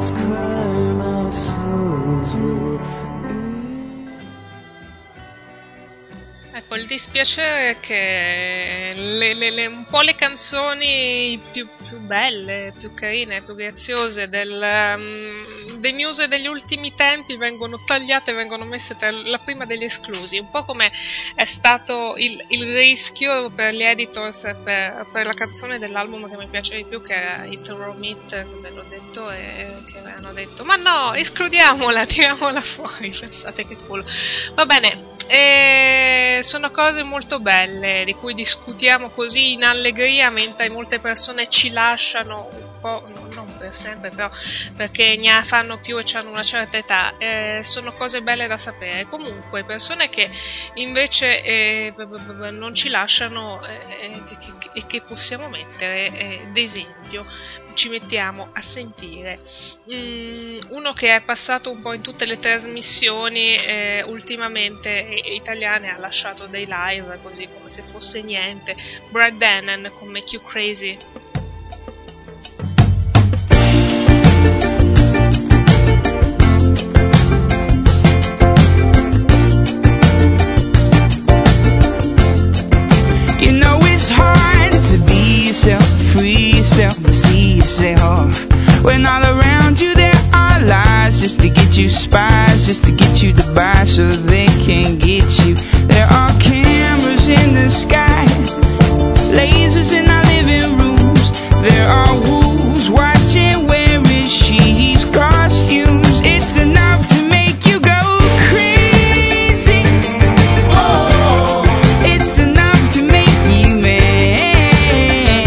this crime our souls will Ecco, il dispiacere è che un po' le canzoni più belle, più carine, più graziose dei Muse degli ultimi tempi vengono tagliate, vengono messe tra la prima degli esclusi, un po' come è stato il rischio per gli editors per la canzone dell'album che mi piace di più, che era Hit Rome It, che ve l'ho detto, e che avevano detto ma no, escludiamola, tiriamola fuori, pensate che culo. Va bene. Sono cose molto belle di cui discutiamo così in allegria, mentre molte persone ci lasciano un po', non per sempre, però perché ne fanno più e hanno una certa età. Sono cose belle da sapere. Comunque persone che invece non ci lasciano e che possiamo mettere d'esempio, ci mettiamo a sentire uno che è passato un po' in tutte le trasmissioni ultimamente italiane, ha lasciato dei live così come se fosse niente. Brad Dannen con Make You Crazy. You know it's hard to be yourself, free yourself, and see yourself. When all around you there are lies, just to get you, spies, just to get you to buy so they can get you. There are cameras in the sky, lasers in our living rooms. There are wolves watching, wearing sheep's costumes. It's enough to make you go crazy. Oh, it's enough to make you mad.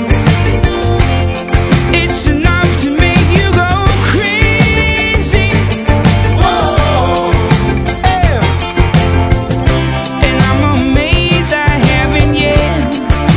It's enough to make you go crazy. Whoa, yeah. And I'm amazed I haven't yet.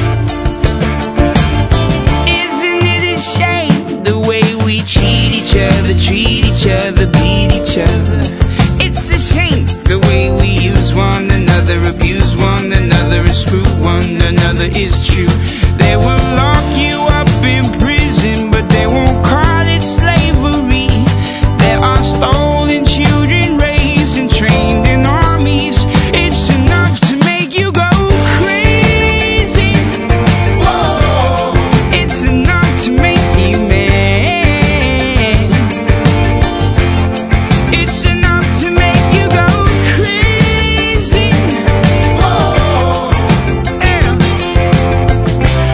Isn't it a shame the way we treat each other, beat each other? It's a shame the way we use one another, abuse one another, and screw one another. Is true. They will lock you up in prison, but they won't call it slavery. There are stolen children raised and trained in armies. It's enough to make you go crazy. Whoa, it's enough to make you mad. It's enough to make you go crazy. Whoa, yeah.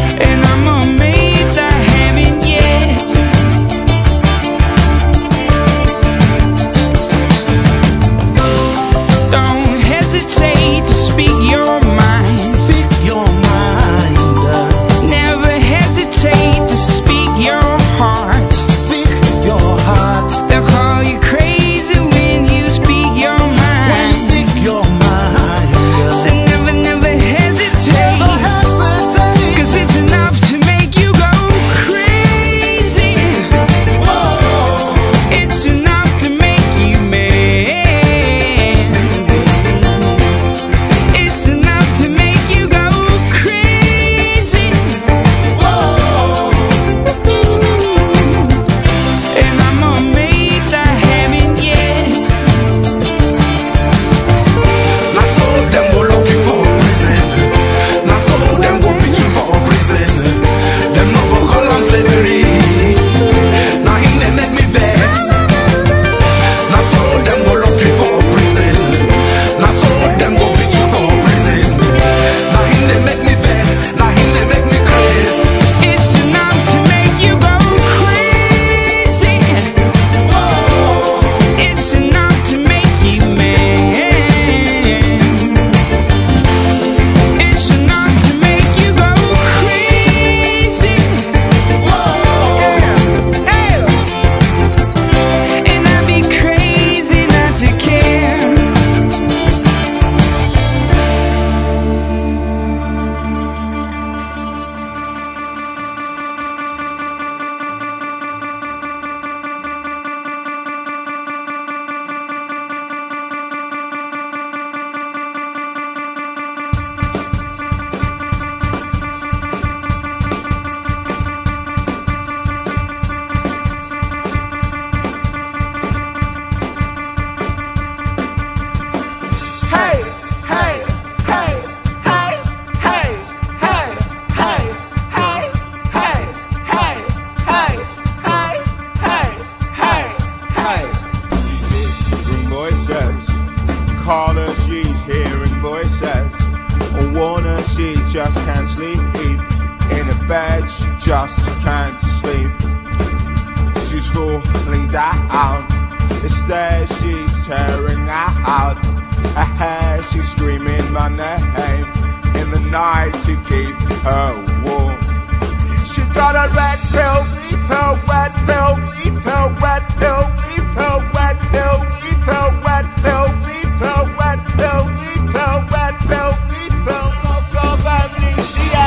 parlor, she's hearing voices. A warner, she just can't sleep. In a bed, she just can't sleep. She's falling down. The stairs, she's tearing out. Her hair, she's screaming my name. In the night, to keep her warm. She got a red pill, blue pill, wet pill, blue pill, wet pill, blue pill, wet pill, blue pill, wet pill, blue pill, wet pill, blue pill, wet pill, blue pill, look of amnesia.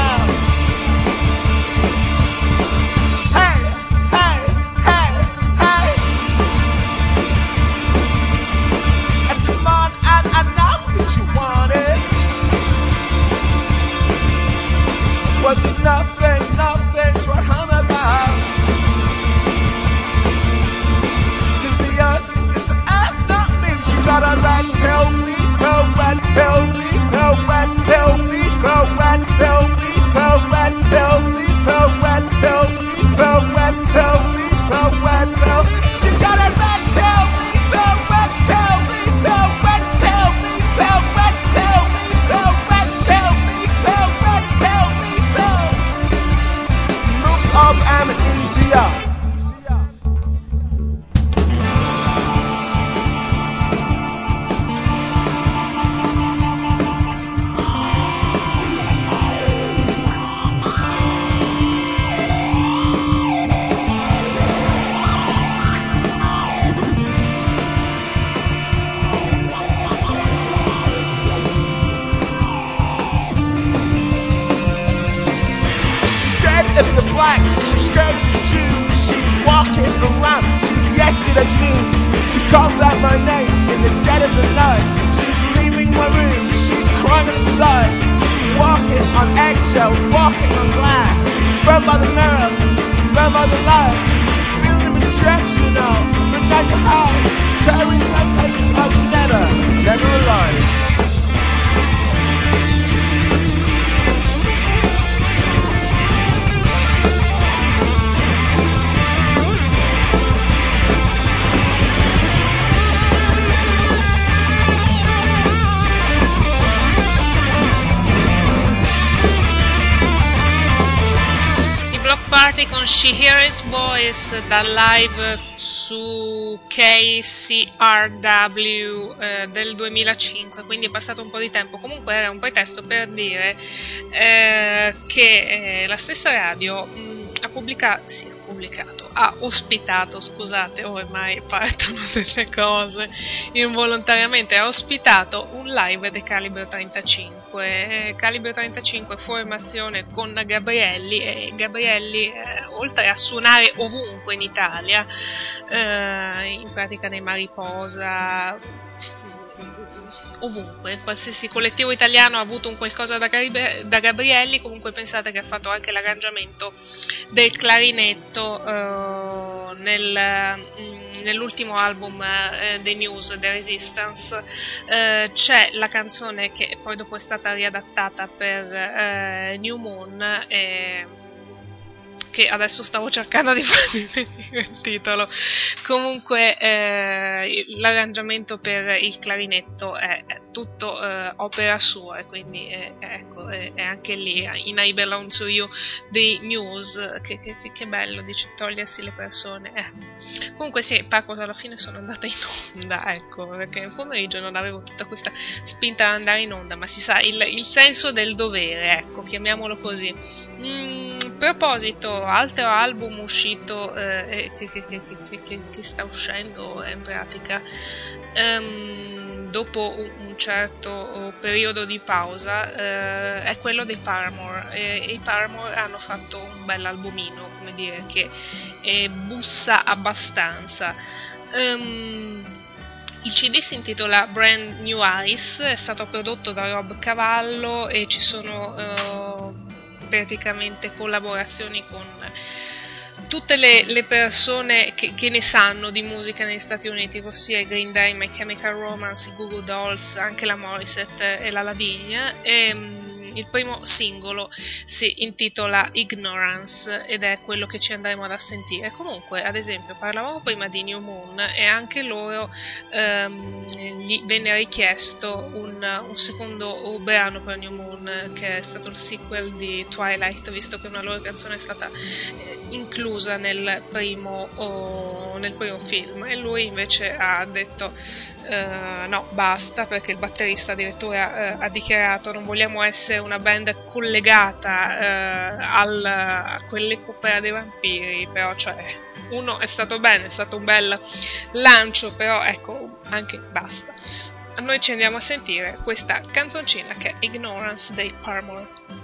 Hey, hey, hey, hey. And come on, I know that you want it. Was it nothing? Nothing's what I'm about. To the earth not means you got a red pill, blue pill, red pill, blue pill, red pill, blue pill, red pill, blue pill, red pill, blue pill, red pill, blue pill, red pill, blue pill, red pill. She got a red pill, blue pill, red pill, blue pill, red pill, blue pill, red pill, blue pill, red pill, blue pill, red pill, blue pill. Of amnesia. She's scared of the Jews. She's walking around. She's yesterday's news. She calls out my name in the dead of the night. She's leaving my room. She's crying inside. Walking on eggshells, walking on glass. Burned by the mirror, burned by the light. Feeling the rejection of midnight house. Tearing my pages of never alive. Party con She Hears Voice dal live su KCRW del 2005, quindi è passato un po' di tempo. Comunque era un pretesto per dire che la stessa radio ha ospitato, scusate, ormai partono delle cose involontariamente, ha ospitato un live dei Calibre 35. Calibre 35 formazione con Gabrielli, e Gabrielli oltre a suonare ovunque in Italia, in pratica nei Mariposa, ovunque, qualsiasi collettivo italiano ha avuto un qualcosa da Gabrielli. Comunque pensate che ha fatto anche l'arrangiamento del clarinetto nell'ultimo album dei Muse, The Resistance. C'è la canzone che poi dopo è stata riadattata per New Moon, che adesso stavo cercando di farmi venire il titolo. Comunque l'arrangiamento per il clarinetto è tutto opera sua, e quindi ecco, è anche lì in I Belong to You dei Muse, che bello, dice, togliersi le persone. Comunque sì, Paco, alla fine sono andata in onda, ecco, perché nel pomeriggio non avevo tutta questa spinta ad andare in onda, ma si sa, il senso del dovere, ecco, chiamiamolo così. Proposito, altro album uscito che sta uscendo in pratica dopo un certo periodo di pausa, è quello dei Paramore, e i Paramore hanno fatto un bel albumino, come dire, che bussa abbastanza. Il CD si intitola Brand New Eyes, è stato prodotto da Rob Cavallo e ci sono praticamente collaborazioni con tutte le persone che ne sanno di musica negli Stati Uniti, ossia i Green Day, My Chemical Romance, i Goo Goo Dolls, anche la Morissette e la Lavigne. il primo singolo si intitola Ignorance ed è quello che ci andremo ad sentire. Comunque, ad esempio, parlavamo prima di New Moon e anche loro gli venne richiesto un secondo brano per New Moon, che è stato il sequel di Twilight, visto che una loro canzone è stata inclusa nel primo film, e lui invece ha detto no, basta, perché il batterista addirittura ha dichiarato: non vogliamo essere una band collegata a quell'epopea dei vampiri, però cioè uno è stato bene, è stato un bel lancio, però ecco, anche basta. Noi ci andiamo a sentire questa canzoncina che è Ignorance dei Paramore.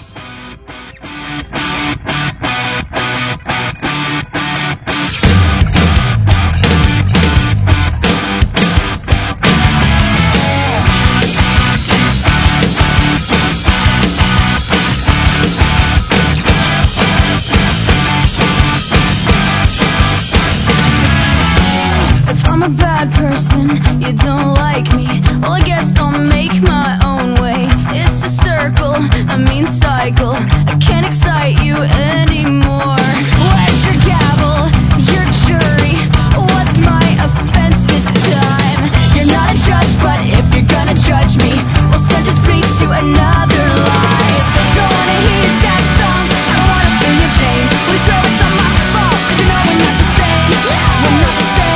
I'm a bad person, you don't like me. Well, I guess I'll make my own way. It's a circle, I mean cycle. I can't excite you anymore. Where's your gavel, your jury? What's my offense this time? You're not a judge, but if you're gonna judge me, well, sentence me to another life. Don't wanna hear your sad songs, I don't wanna feel your pain. When it's over, it's not my fault, 'cause you know we're not the same. We're not the same.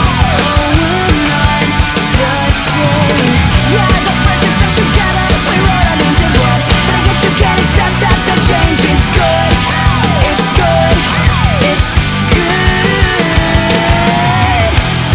Yeah, I got friends and stuck together. We wrote our names in blood, but I guess you can't accept that the change is good. It's good. It's good.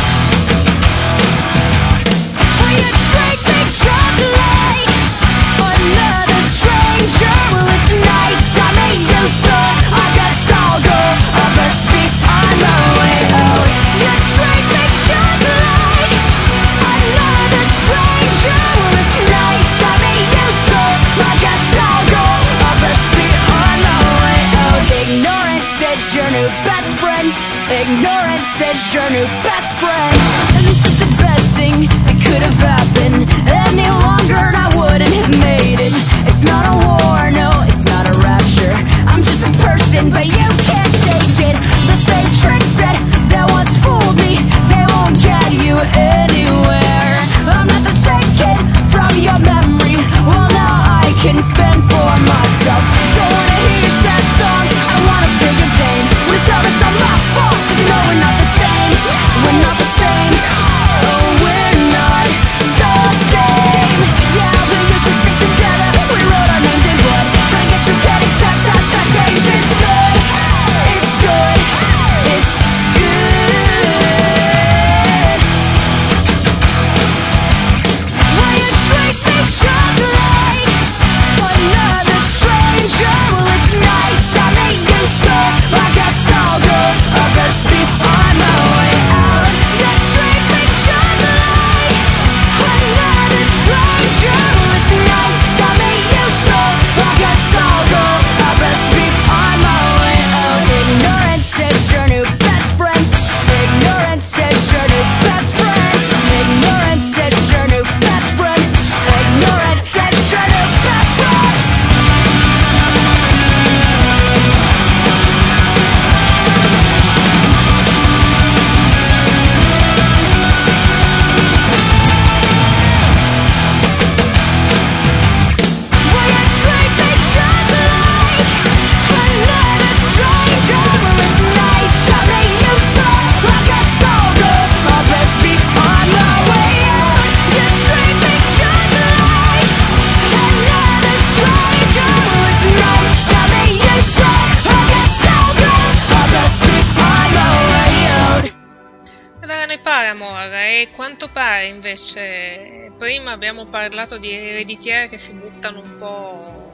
Will you treat me just like another stranger? Well, it's nice to meet you, so I guess I'll go. I must be on my way out. You treat me just like another stranger. Well, it's nice to meet you, so I guess I'll go. I must be on my way out. Ignorance is your new best friend. Ignorance is your new best friend. And this is the best thing that could have happened. Any longer and I wouldn't have made it. It's not a war, no, it's not a rapture. I'm just a person, but you can't take it. The same tricks that once fooled me, they won't get you anywhere. I'm not the same kid from your memory. Well, now I can fend for myself. Don't wanna hear your sad songs, I wanna feel your pain. When it's over, it's not my fault, 'cause you know we're not the same. We're not the same. Oh, we're not the same. Yeah, we used to stick together. We wrote our names in blood, but I guess you can't accept that the change is good. It's good. It's good. Will you treat me just like another stranger? Well, it's nice to meet you, so I guess I'll go. I best be on my way out. You treat me just like another stranger. Well, it's nice to meet you, so I guess I'll go. I best be on my way out. Ignorance is your new best friend. Ignorance is your new best friend. Ignorance is your new best friend. Ignorance is your new best friend. Will you treat me just like another stranger? Well, it's nice to meet you, so I guess I'll go. I best be on my way out. You treat me just like another stranger. Well, it's nice to meet you, so I guess I'll go. I best be on my way out. Ed erano i Paramore, e quanto pare invece prima abbiamo parlato di ereditiere che si buttano un po'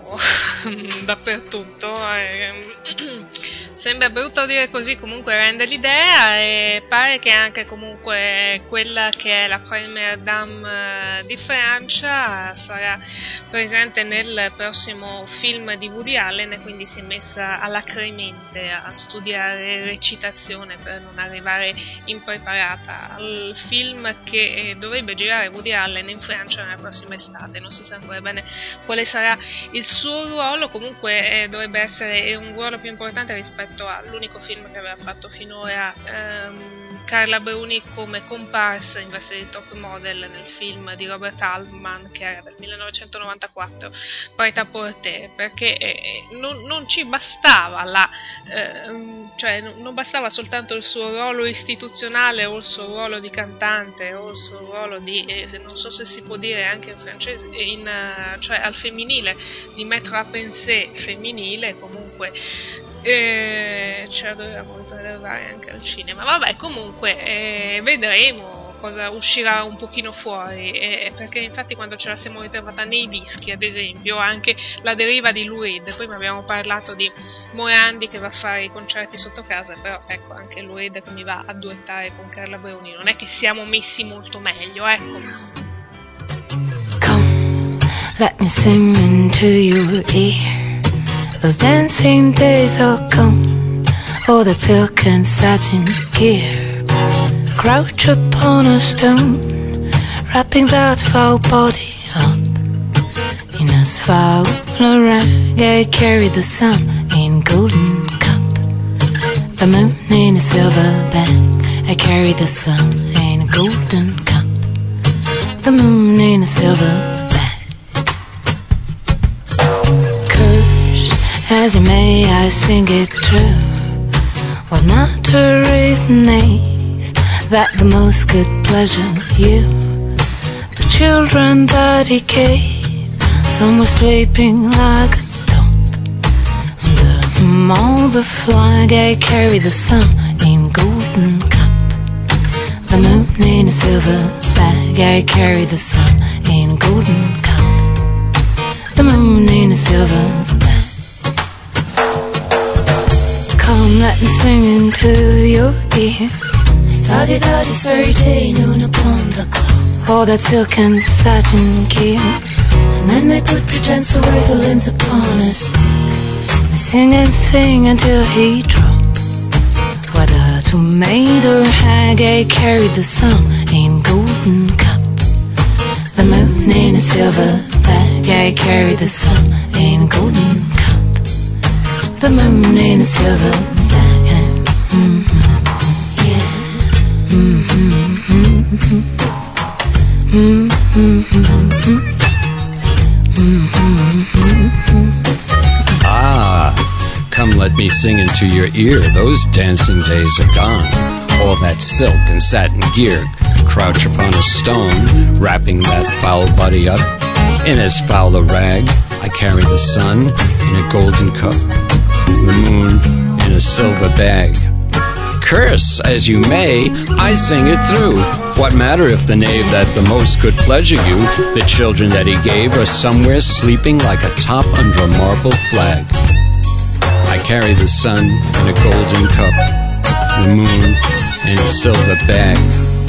dappertutto. Sembra brutto dire così, comunque rende l'idea, e pare che anche comunque quella che è la première dame di Francia sarà presente nel prossimo film di Woody Allen, e quindi si è messa alacremente a studiare recitazione per non arrivare impreparata al film che dovrebbe girare Woody Allen in Francia nella prossima estate. Non si sa ancora bene quale sarà il suo ruolo, comunque dovrebbe essere un ruolo più importante rispetto all'unico film che aveva fatto finora Carla Bruni come comparsa in veste di top model nel film di Robert Altman, che era del 1994, Prêt-à-porter, perché non ci bastava cioè non bastava soltanto il suo ruolo istituzionale o il suo ruolo di cantante o il suo ruolo di non so se si può dire anche in francese, cioè al femminile, di mettre à penser femminile, comunque ce la dovevamo riservare anche al cinema. Vabbè, comunque vedremo cosa uscirà un pochino fuori, perché infatti quando ce la siamo ritrovata nei dischi, ad esempio, anche la deriva di Lou Reed. Prima abbiamo parlato di Morandi che va a fare i concerti sotto casa, però ecco, anche Lou Reed che mi va a duettare con Carla Bruni, non è che siamo messi molto meglio, ecco. Come, let me sing into your ear. Those dancing days are gone, all the silk and satin gear. Crouch upon a stone, wrapping that foul body up in as foul a rag. I carry the sun in golden cup, the moon in a silver bag. I carry the sun in a golden cup, the moon in a silver bag. As you may, I sing it true. What matter if knave that the most could pleasure you? The children that he gave, some were sleeping like a top. Under the marble flag, I carry the sun in golden cup, the moon in a silver bag. I carry the sun in golden cup, the moon in a silver bag. Come, let me sing into your ear. Doggy dog this very day, noon upon the clock. All that silk and satin gear. A man may put pretense away who leans upon a stick. May sing and sing until he drop. Whether to maid or hag, I carry the sun in golden cup, the moon in a silver bag. I carry the sun in golden cup, the moon in a silver bag. Yeah. Ah, come let me sing into your ear. Those dancing days are gone. All that silk and satin gear. Crouch upon a stone, wrapping that foul body up in as foul a rag. I carry the sun in a golden cup, the moon in a silver bag. Curse as you may, I sing it through. What matter if the knave that the most could pleasure you, the children that he gave, are somewhere sleeping like a top under a marble flag? I carry the sun in a golden cup, the moon in a silver bag.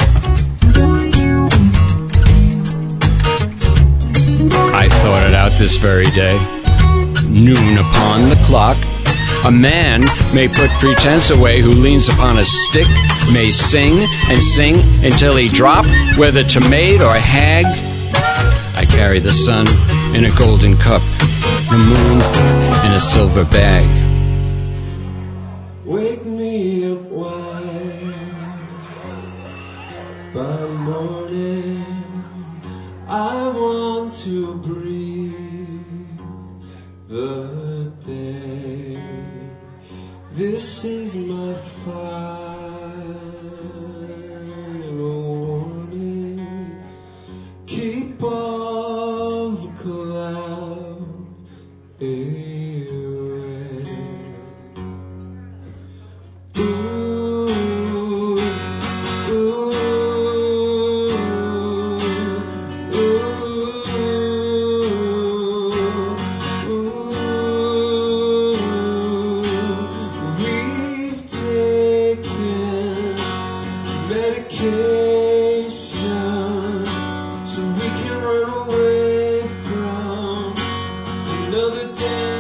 I thought it out this very day. Noon upon the clock. A man may put pretense away who leans upon a stick, may sing and sing until he drop, whether to maid or hag. I carry the sun in a golden cup, the moon in a silver bag. Wake me up wide by morning. I want to breathe the day. This is my final warning. Keep all the clouds away. Ooh, ooh, ooh, ooh, ooh. medication so we can run away from another day.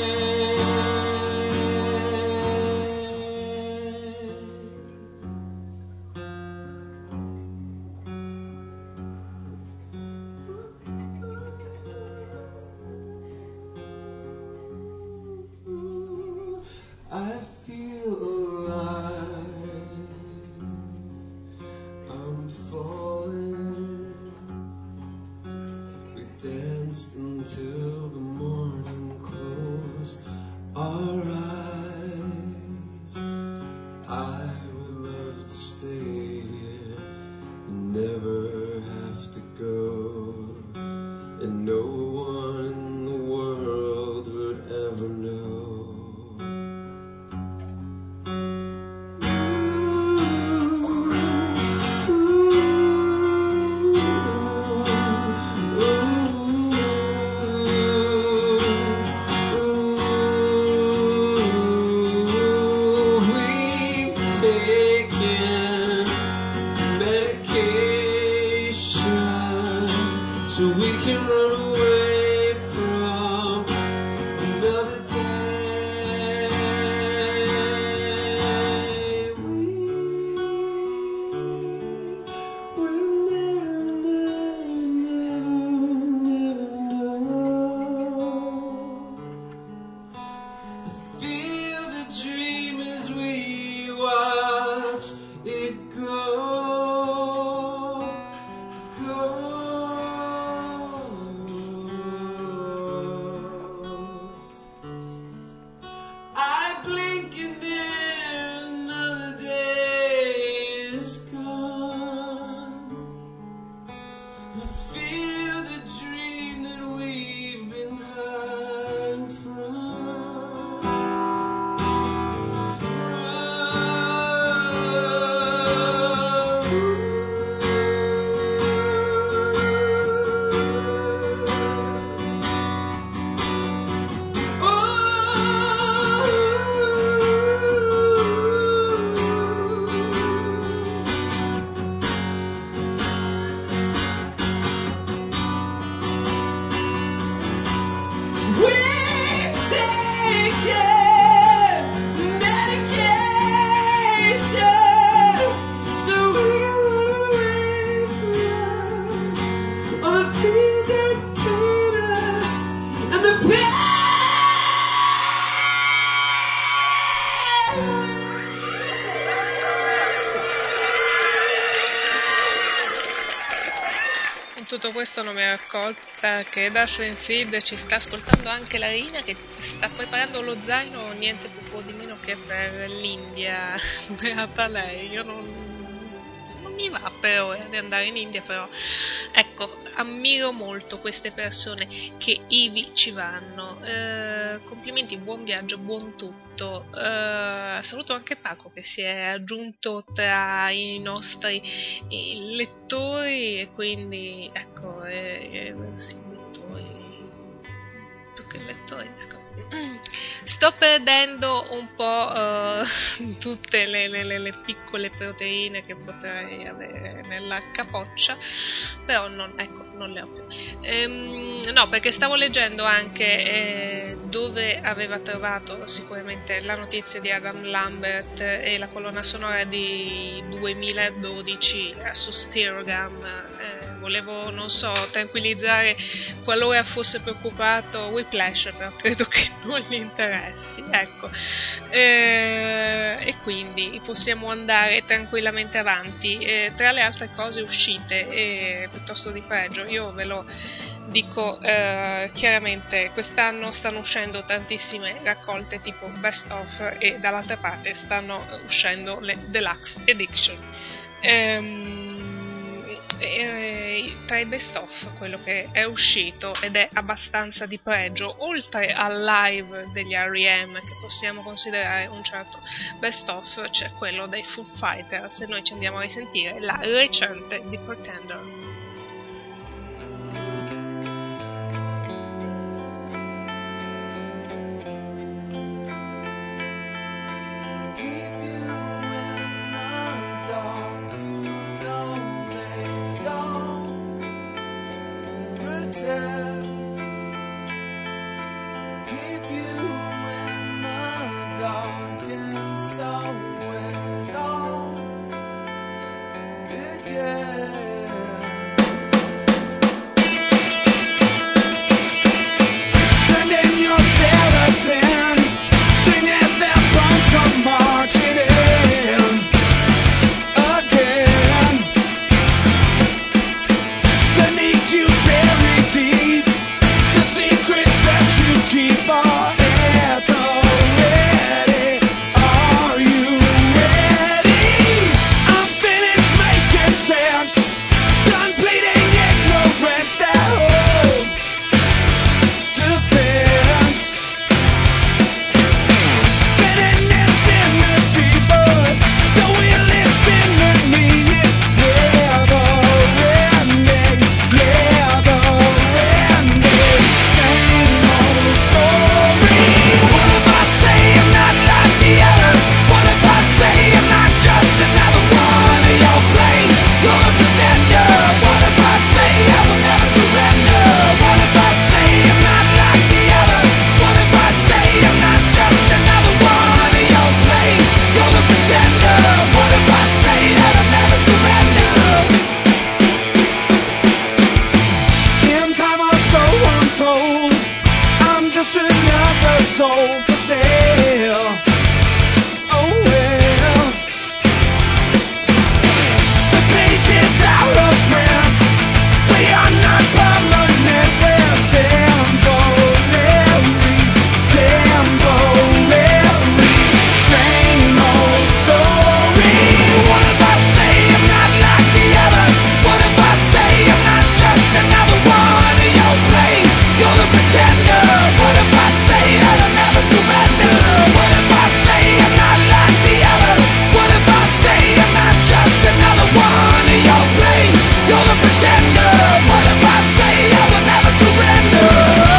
I feel alive. I'm falling. We danced until the morning closed our eyes. I would love to stay here and never have to go, and no one in the world would ever know. We've taken medication so we can run away from another day. We'll never know. Feel the dream as we watch it go. I blink and then another day is gone. I feel the dream that we've been hiding We've taken medication so we can run away from all the things that pain us and the pain. In tutto questo non mi ero accorta che da Feed ci sta ascoltando anche la Rina, che sta preparando lo zaino niente po' di meno che per l'India. Beata lei, io non mi va per ora di andare in India, però ecco, ammiro molto queste persone che ivi ci vanno. Complimenti, buon viaggio, buon tutto. Saluto anche Paco che si è aggiunto tra i nostri lettori, e quindi ecco, sì, lettori, più che lettori, ecco. Sto perdendo un po' tutte le piccole proteine che potrei avere nella capoccia, però non le ho più. No, perché stavo leggendo anche dove aveva trovato sicuramente la notizia di Adam Lambert e la colonna sonora di 2012 su Stereogam. Volevo, non so, tranquillizzare qualora fosse preoccupato Whiplash, però credo che non gli interessi, ecco. E quindi possiamo andare tranquillamente avanti. Tra le altre cose uscite piuttosto di pregio, io ve lo dico chiaramente, quest'anno stanno uscendo tantissime raccolte tipo Best Of, e dall'altra parte stanno uscendo le Deluxe Edition. Tra i best of, quello che è uscito ed è abbastanza di pregio, oltre al live degli R.E.M. che possiamo considerare un certo best of, c'è quello dei Foo Fighters, e noi ci andiamo a risentire la recente di Pretender. Keep you in the dark. Sending your skeletons, sing as their bones come marching in again. The need you bury deep, the secrets that you keep are at the ready. Are you ready? I'm finished making sense, done bleeding ignorance that hope defense. Spinning infinity, but the wheel is spinning me. It's never ending, never ending. Same old story. What if I say I'm not like the others? What if I say I'm not just another one of your plays? You're a pretender. What if I say I will never surrender? What if I say I'm not like the others? What if I say I'm not just another one of your plays? You're the pretender. What if I say that I'll never surrender? In time or so untold, I'm just another soul for sale. Oh well, the page is out of print. We are not permanent. We're temporary, temporary. Same old story. What if I say I'm not like the others? What if I say I'm not just another one of your plays? You're the pretender. What if I say that I'll never surrender? What if I say I'm not like the others? What if I say I'm not just another one of your plays? You're the pretender. What if I say I will never surrender?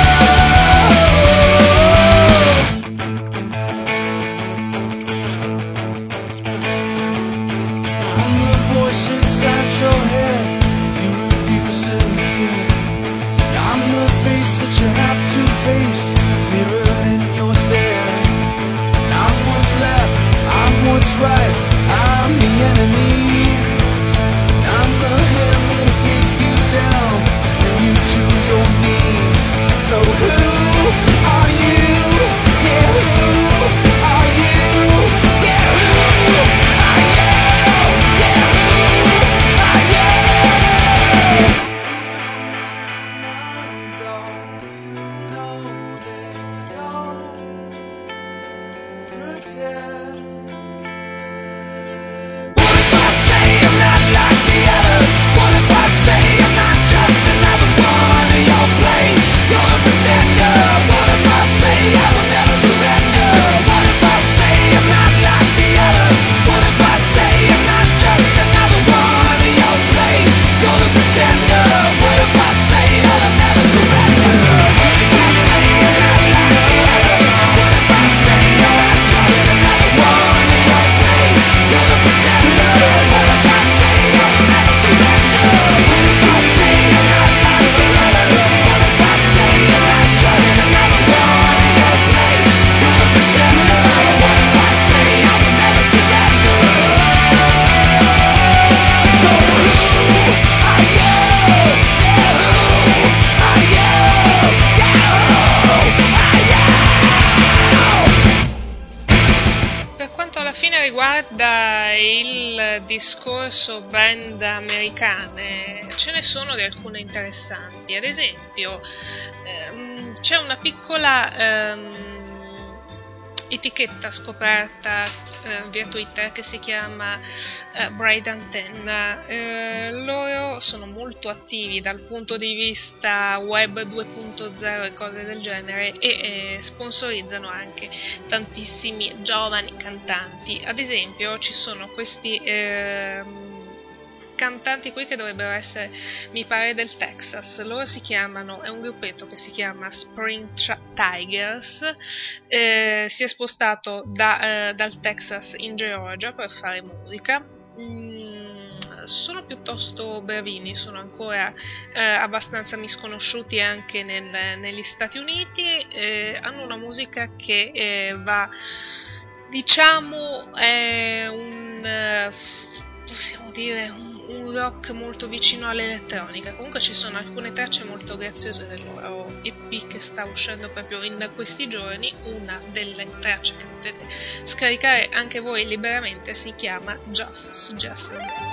I'm the voice inside your head you refuse to hear. I'm the face that you have to face, mirrored in your stare. I'm what's left, I'm what's right, I'm the enemy. I'm the hand that'll take you down, bring you to your knees. So who are you? Yeah, who are you? Yeah, who are you? Yeah, who are you? riguarda il discorso band americane, ce ne sono di alcune interessanti. Ad esempio, c'è una piccola etichetta scoperta via Twitter che si chiama Bright Antenna. Loro sono molto attivi dal punto di vista web 2.0 e cose del genere e sponsorizzano anche tantissimi giovani cantanti. Ad esempio ci sono questi cantanti qui che dovrebbero essere, mi pare, del Texas. Loro si chiamano, è un gruppetto che si chiama Spring Tigers, si è spostato dal Texas in Georgia per fare musica. Sono piuttosto bravini, sono ancora abbastanza misconosciuti anche negli Stati Uniti, hanno una musica che va, diciamo, è possiamo dire un rock molto vicino all'elettronica. Comunque ci sono alcune tracce molto graziose del loro EP che sta uscendo proprio in questi giorni. Una delle tracce che potete scaricare anche voi liberamente si chiama Just Suggested.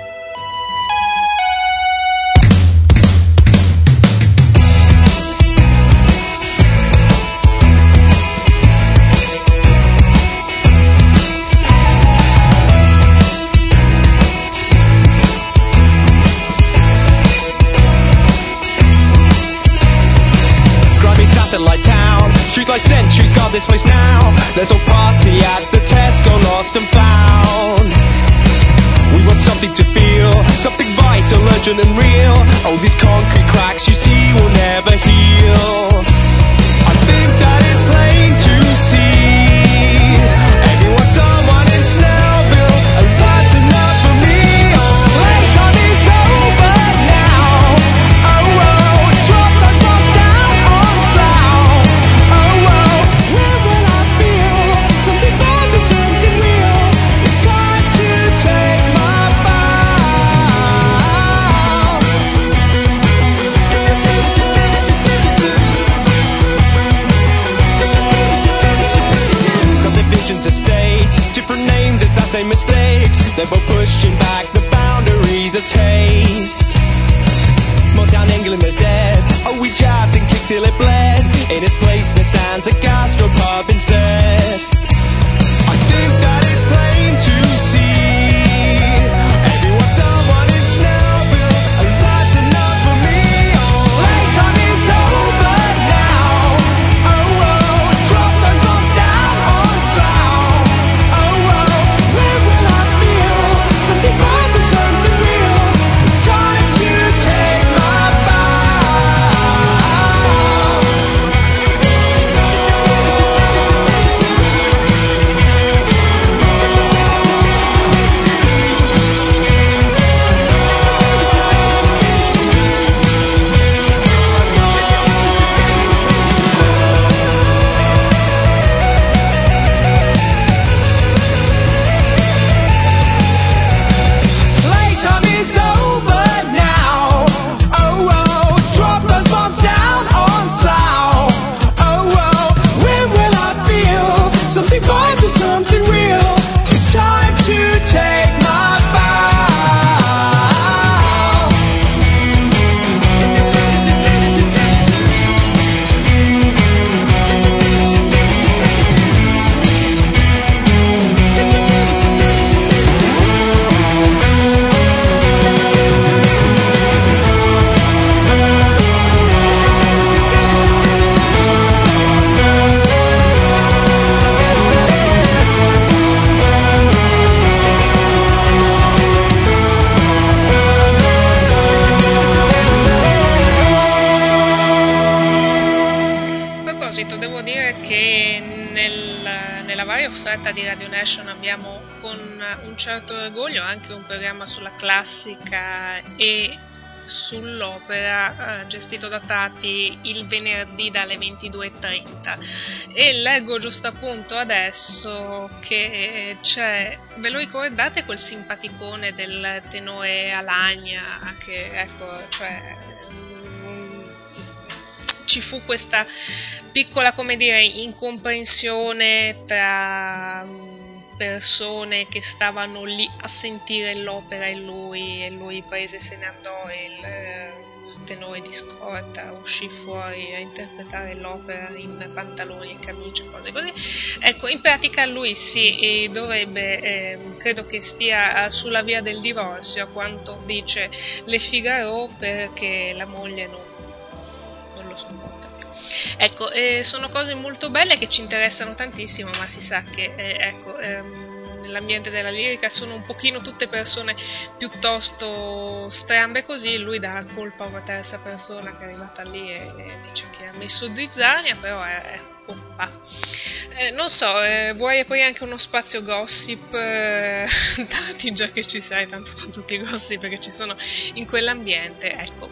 Satellite town, street like centuries guard this place now. Let's all party at the Tesco, lost and found. We want something to feel, something vital, urgent and real. All these concrete cracks you see will never heal. I think that it's plain to see. Everyone's someone in Snellville, and that's enough for me. Playtime is over now. Oh, oh, drop those bombs down on Slough. Oh, oh, where will I feel? Something fun to something real. It's time to take my bow. Subdivisions, estates, different names, it's that same mistakes. They're both pushing back the boundaries of taste. Motown England is dead. Oh, we jabbed and kicked till it bled. In its place there stands a gastropub instead. I think that it's plain to see. Everyone's someone in Snellville, and that's enough for me. Playtime is over now. Oh, oh, drop those bombs down on Slough. Oh, oh, where will I feel? Something fun to something real. It's time to take my bow. Playtime is over now. Oh, oh, drop those bombs down on Slough. Oh, oh, when will I feel something fun to something real? It's time to take my bow. A proposito, devo dire che nella varia offerta di Radio Nation abbiamo con un certo orgoglio anche un programma sulla classica e sull'opera gestito da Tati il venerdì dalle 22:30 e leggo giusto appunto adesso che c'è, ve lo ricordate quel simpaticone del tenore Alagna che ecco, cioè ci fu questa piccola, come dire, incomprensione tra persone che stavano lì a sentire l'opera e lui prese, se ne andò e il tenore di scorta uscì fuori a interpretare l'opera in pantaloni e camicie, cose così. Ecco, in pratica lui si dovrebbe, credo che stia sulla via del divorzio, a quanto dice Le Figaro, perché la moglie non lo sopporta. Ecco, sono cose molto belle che ci interessano tantissimo, ma si sa che nell'ambiente della lirica sono un pochino tutte persone piuttosto strambe così. Lui dà la colpa a una terza persona che è arrivata lì e dice che ha messo zizzania, però è pompa. Non so, vuoi aprire anche uno spazio gossip? Dati, già che ci sei, tanto con tutti i gossip che ci sono in quell'ambiente, ecco,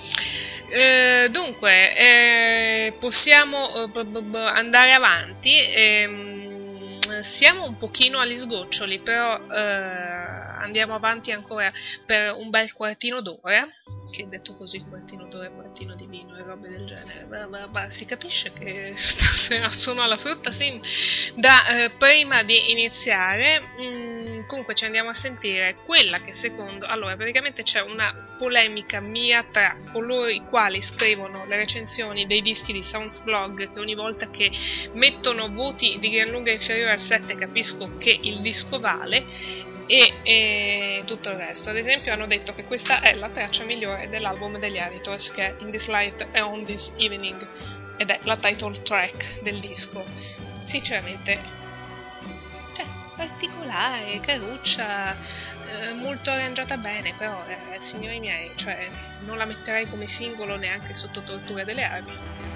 dunque, possiamo andare avanti. Siamo un pochino agli sgoccioli, però andiamo avanti ancora per un bel quartino d'ora, che detto così quartino d'ora, quartino di vino e robe del genere, si capisce che stasera sono alla frutta sin da prima di iniziare. Comunque ci andiamo a sentire quella che secondo, allora praticamente c'è una polemica mia tra coloro i quali scrivono le recensioni dei dischi di Soundsblog, che ogni volta che mettono voti di gran lunga inferiore al 7 capisco che il disco vale, e tutto il resto. Ad esempio hanno detto che questa è la traccia migliore dell'album degli Editors, che è In This Light and On This Evening, ed è la title track del disco. Sinceramente, particolare, caruccia, molto arrangiata bene, però signori miei, cioè non la metterei come singolo neanche sotto tortura delle armi.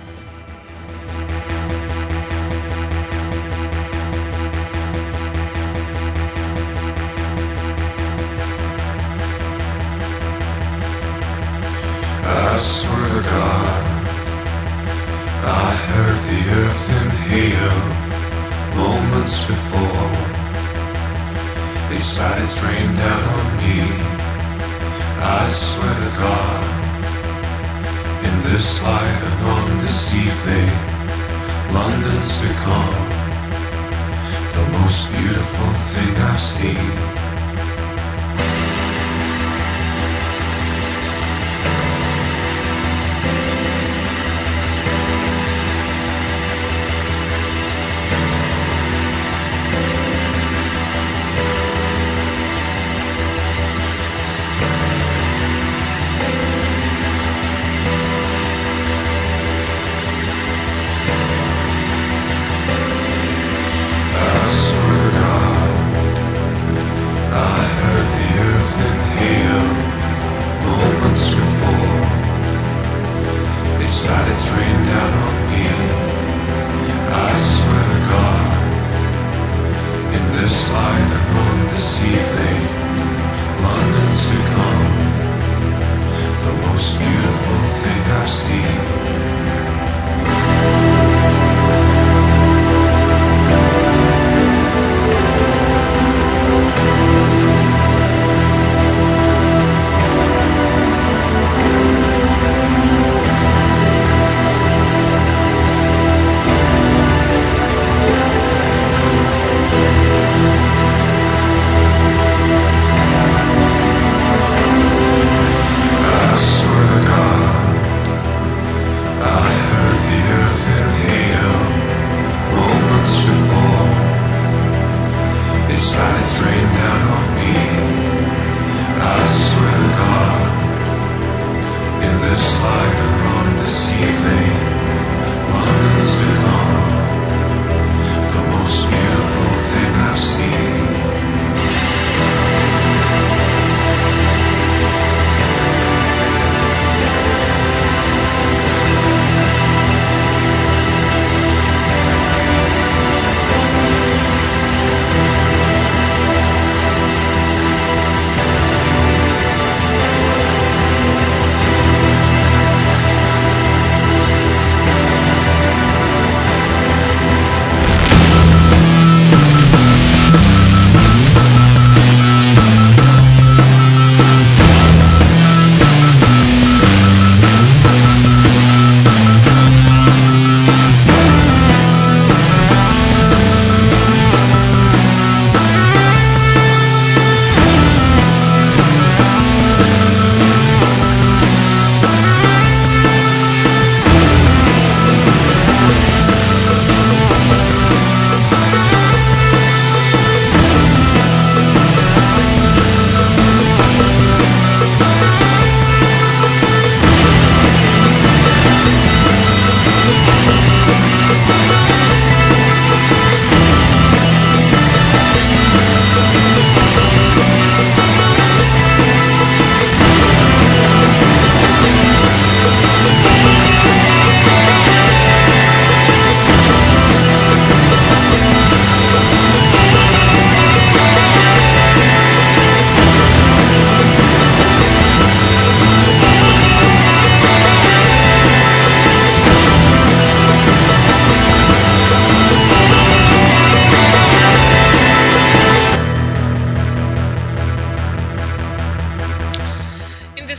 I swear to God, I heard the earth inhale moments before. They started to rain down on me. I swear to God, in this light and on this evening, London's become the most beautiful thing I've seen.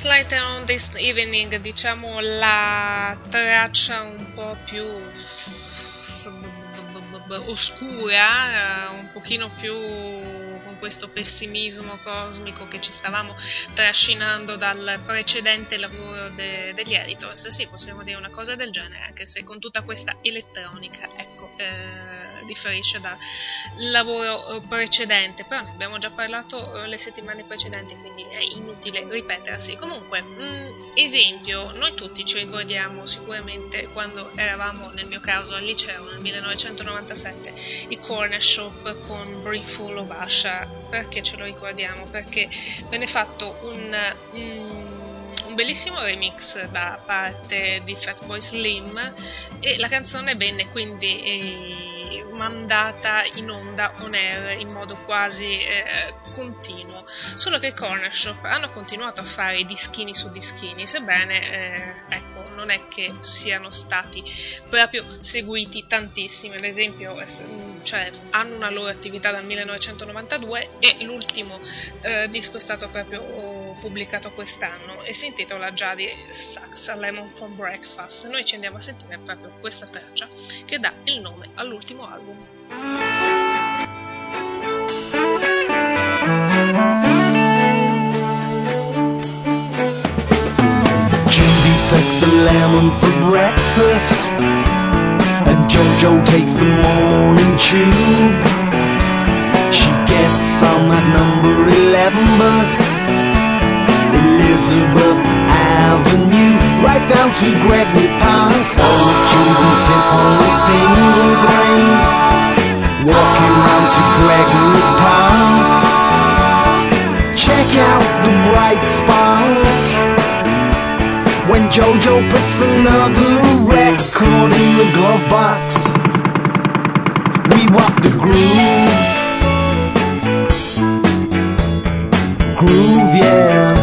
Just Later on This Evening, diciamo la traccia un po' più oscura, un pochino più con questo pessimismo cosmico che ci stavamo trascinando dal precedente lavoro degli Editors. Sì, possiamo dire una cosa del genere, anche se con tutta questa elettronica, ecco, differisce dal lavoro precedente, però ne abbiamo già parlato le settimane precedenti, quindi è inutile ripetersi. Comunque, esempio, noi tutti ci ricordiamo sicuramente quando eravamo, nel mio caso, al liceo nel 1997, i Corner Shop con Briefful of Usher. Perché ce lo ricordiamo? Perché venne fatto un bellissimo remix da parte di Fatboy Slim e la canzone venne quindi mandata in onda on air in modo quasi continuo, solo che i Corner Shop hanno continuato a fare i dischini su dischini, sebbene ecco, non è che siano stati proprio seguiti tantissimi. Ad esempio, cioè, hanno una loro attività dal 1992 e l'ultimo disco è stato proprio pubblicato quest'anno e si intitola Jody Sucks a Lemon for Breakfast. Noi ci andiamo a sentire proprio questa traccia che dà il nome all'ultimo album. Judy sucks a lemon for breakfast and Jojo takes the morning tube. She gets on that number 11 bus, Elizabeth Avenue, right down to Gregory Park. All the children sit on a single grain, walking round to Gregory Park. Check out the bright spark when Jojo puts another record in the glove box. We walk the groove, yeah.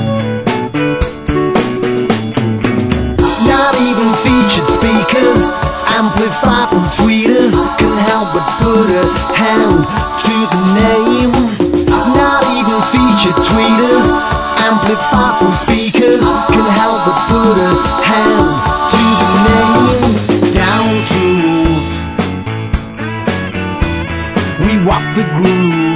Not even featured speakers, amplified from tweeters, can help but put a hand to the name. Not even featured tweeters, amplified from speakers, can help but put a hand to the name. Down tools, we walk the groove.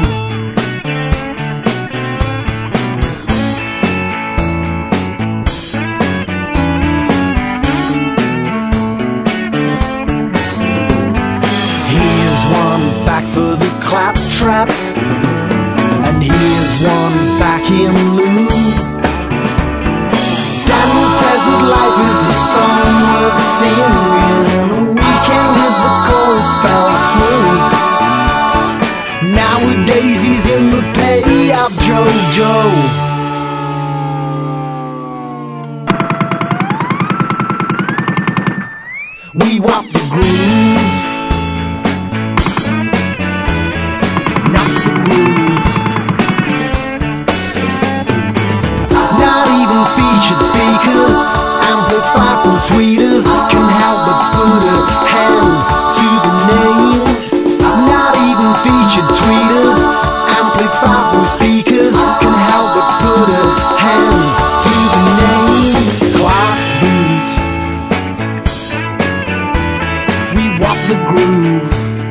For the claptrap, and here's one back in Lou. Daniel says that life is a song worth singing, and a weekend if the chorus fell through. Nowadays he's in the pay of Jojo. We walk the groove. Speakers, amplified from tweeters, can help but put a hand to the name. Not even featured tweeters, amplified from speakers, can help but put a hand to the name. Clark's boot, we walk the groove.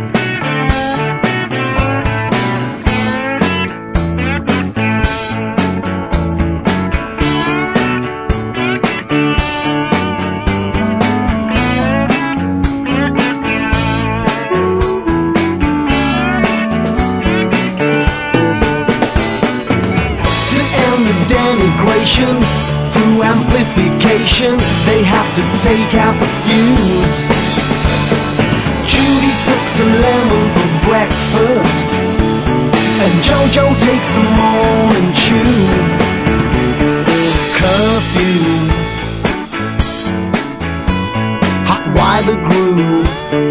Through amplification, they have to take out the fuse. Judy sucks a lemon for breakfast, and Jojo takes the morning chew. Curfew, hot wire the groove.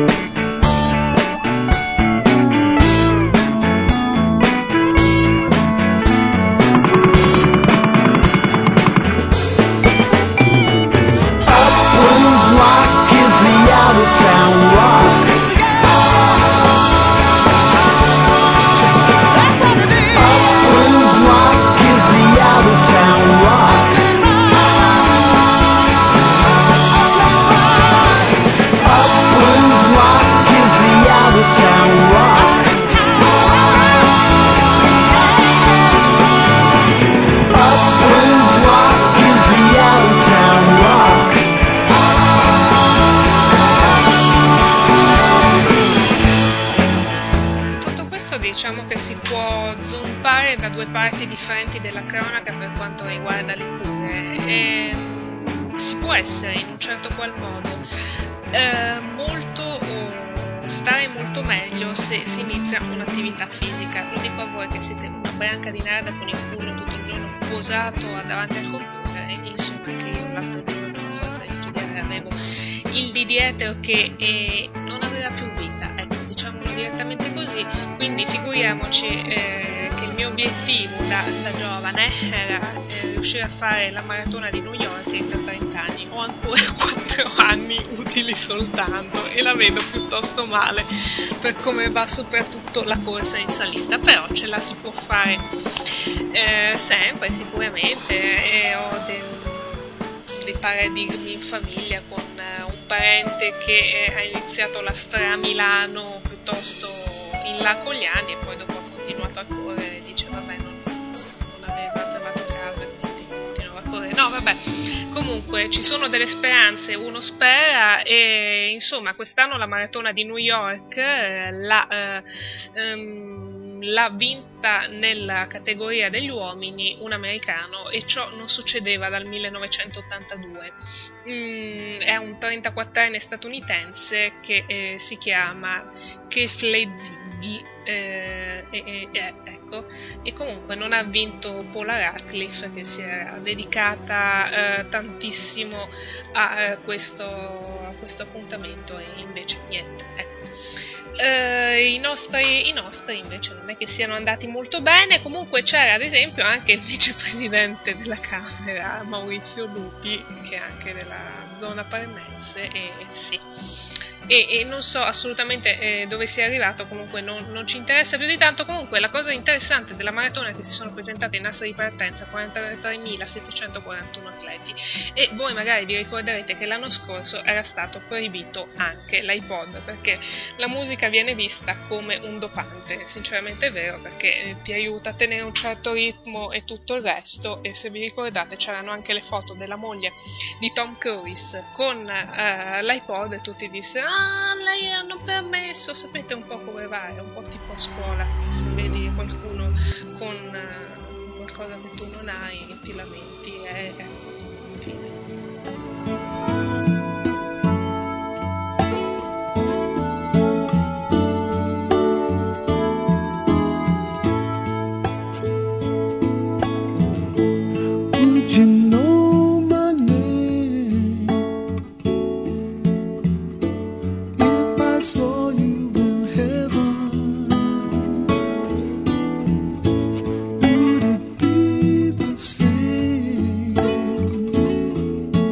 Town rock. Blues rock is the riguarda le cure, si può essere in un certo qual modo stare molto meglio se si inizia un'attività fisica. Lo dico a voi che siete una branca di nerd con il culo tutto il giorno posato davanti al computer, e insomma che io l'altro giorno a forza di studiare avevo il di dietro che non aveva più vita, ecco, diciamolo direttamente così. Quindi figuriamoci che il mio obiettivo da giovane era riuscire a fare la maratona di New York entro 30 anni. Ho ancora 4 anni utili soltanto e la vedo piuttosto male per come va soprattutto la corsa in salita, però ce la si può fare sempre, sicuramente. Ho dei paradigmi in famiglia con un parente che ha iniziato la Stra Milano piuttosto in là con gli anni e poi dopo ha continuato a correre e dice vabbè non aveva trovato casa e quindi continuava a correre. No vabbè, comunque ci sono delle speranze, uno spera, e insomma quest'anno la maratona di New York l'ha vinta nella categoria degli uomini un americano, e ciò non succedeva dal 1982. È un 34enne statunitense che si chiama Keith Ziggy, ecco, e comunque non ha vinto Paula Radcliffe, che si era dedicata tantissimo a questo appuntamento, e invece niente, ecco. I nostri invece non è che siano andati molto bene. Comunque c'era ad esempio anche il vicepresidente della Camera Maurizio Lupi, che è anche della zona parmense, e sì, e non so assolutamente dove sia arrivato, comunque non ci interessa più di tanto. Comunque la cosa interessante della maratona è che si sono presentate in nastri di partenza 43.741 atleti, e voi magari vi ricorderete che l'anno scorso era stato proibito anche l'iPod, perché la musica viene vista come un dopante. Sinceramente è vero, perché ti aiuta a tenere un certo ritmo e tutto il resto, e se vi ricordate c'erano anche le foto della moglie di Tom Cruise con l'iPod, e tutti dissero lei hanno permesso. Sapete un po' come va, è un po' tipo a scuola, se vedi qualcuno con qualcosa che tu non hai ti lamenti, fine. Would it be the same?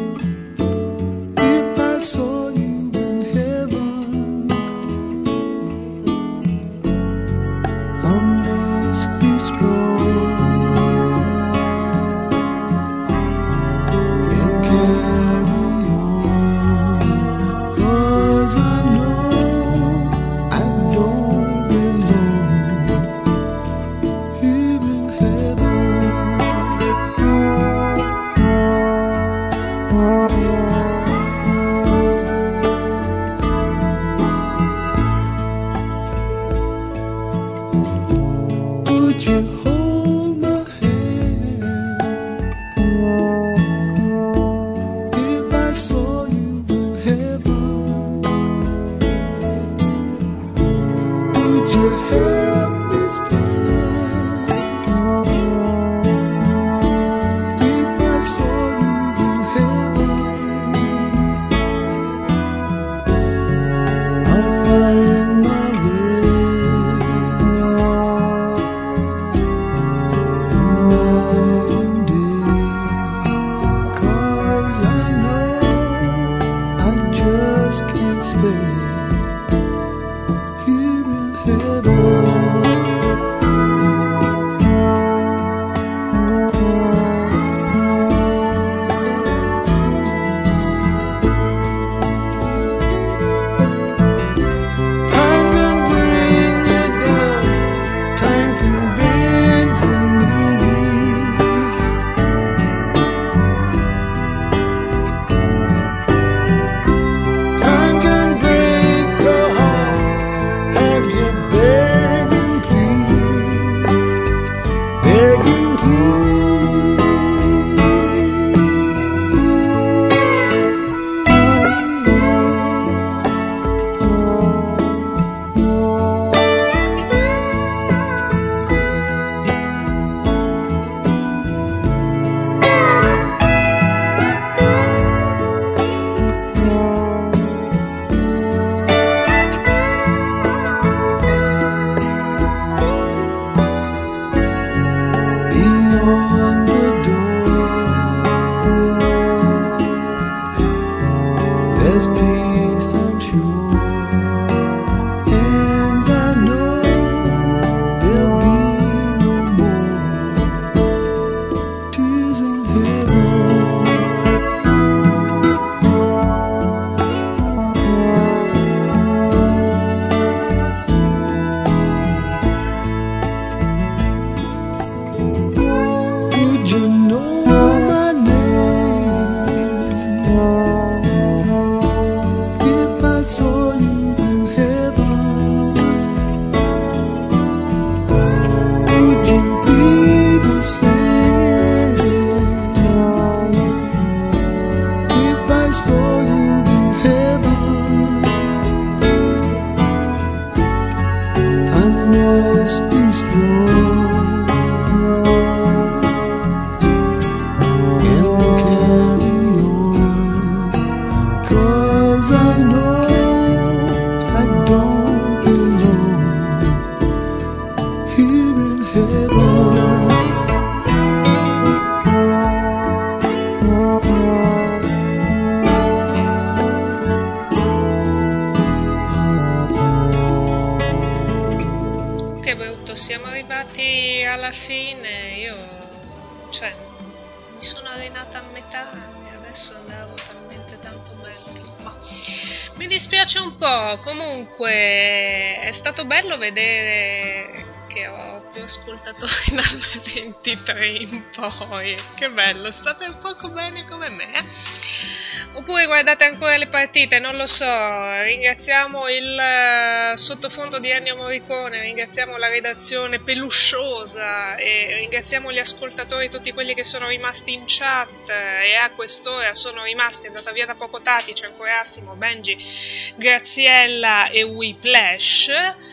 alla fine io, cioè, mi sono allenata a metà e adesso andavo talmente tanto bello. Ma mi dispiace un po', comunque è stato bello vedere che ho più ascoltatori dal 23 in poi. Che bello, state poco bene come me. Oppure guardate ancora le partite, non lo so. Ringraziamo il sottofondo di Ennio Morricone, ringraziamo la redazione pelusciosa e ringraziamo gli ascoltatori, tutti quelli che sono rimasti in chat e a quest'ora sono rimasti. È andata via da poco Tati, c'è ancora Assimo, Benji, Graziella e Whiplash.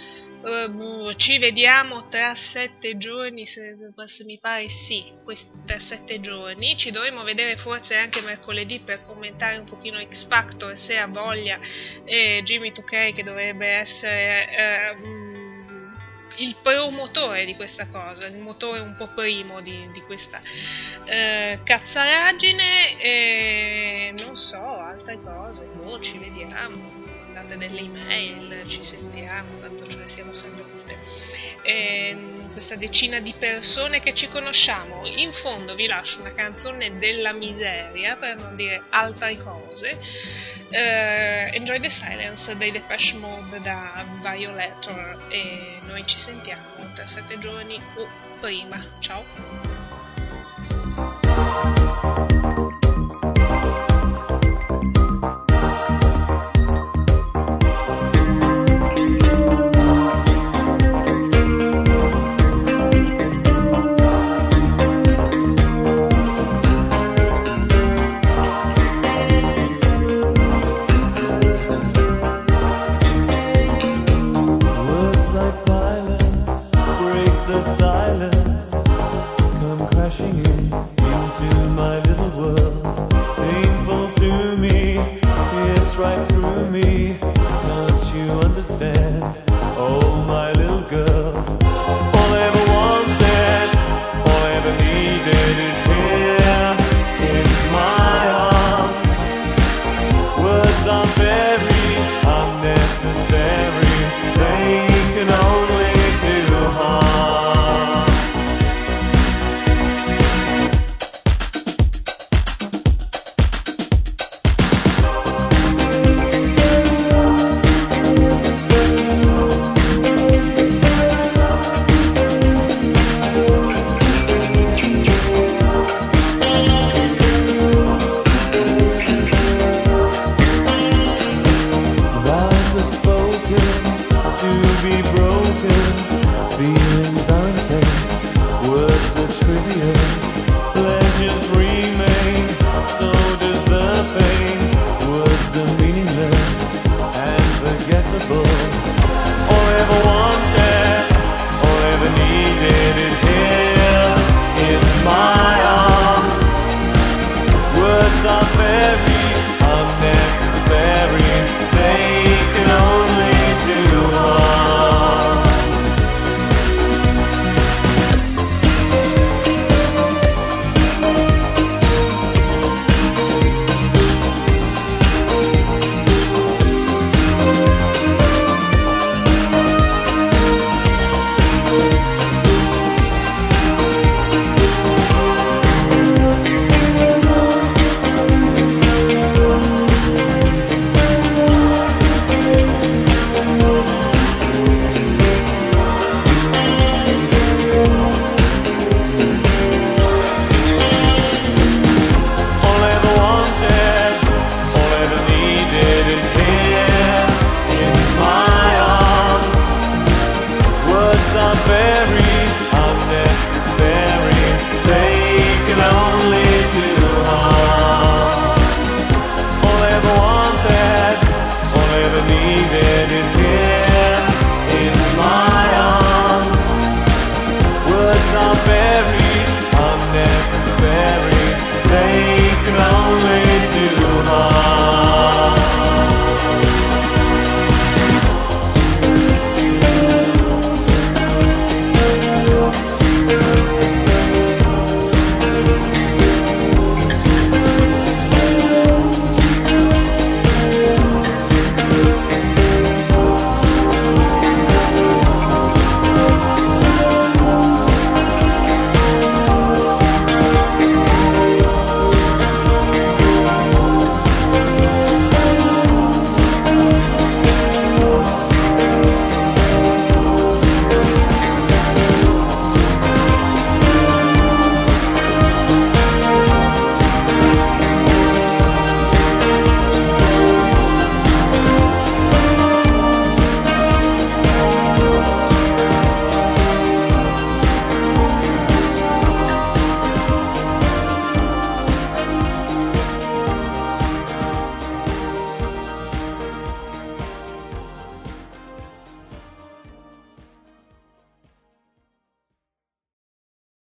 Ci vediamo tra 7 giorni, se mi pare sì, tra 7 giorni. Ci dovremo vedere forse anche mercoledì per commentare un pochino X Factor, se ha voglia, e Jimmy 2K, che dovrebbe essere il promotore di questa cosa, il motore un po' primo di questa cazzaraggine, e non so, altre cose, ci vediamo. Mandate delle email, ci sentiamo, tanto ce ne siamo sempre questa decina di persone che ci conosciamo. In fondo vi lascio una canzone della miseria, per non dire altre cose. Enjoy the Silence dei Depeche Mode da Violator, e noi ci sentiamo tra 7 giorni o prima. Ciao. Silence come crashing into my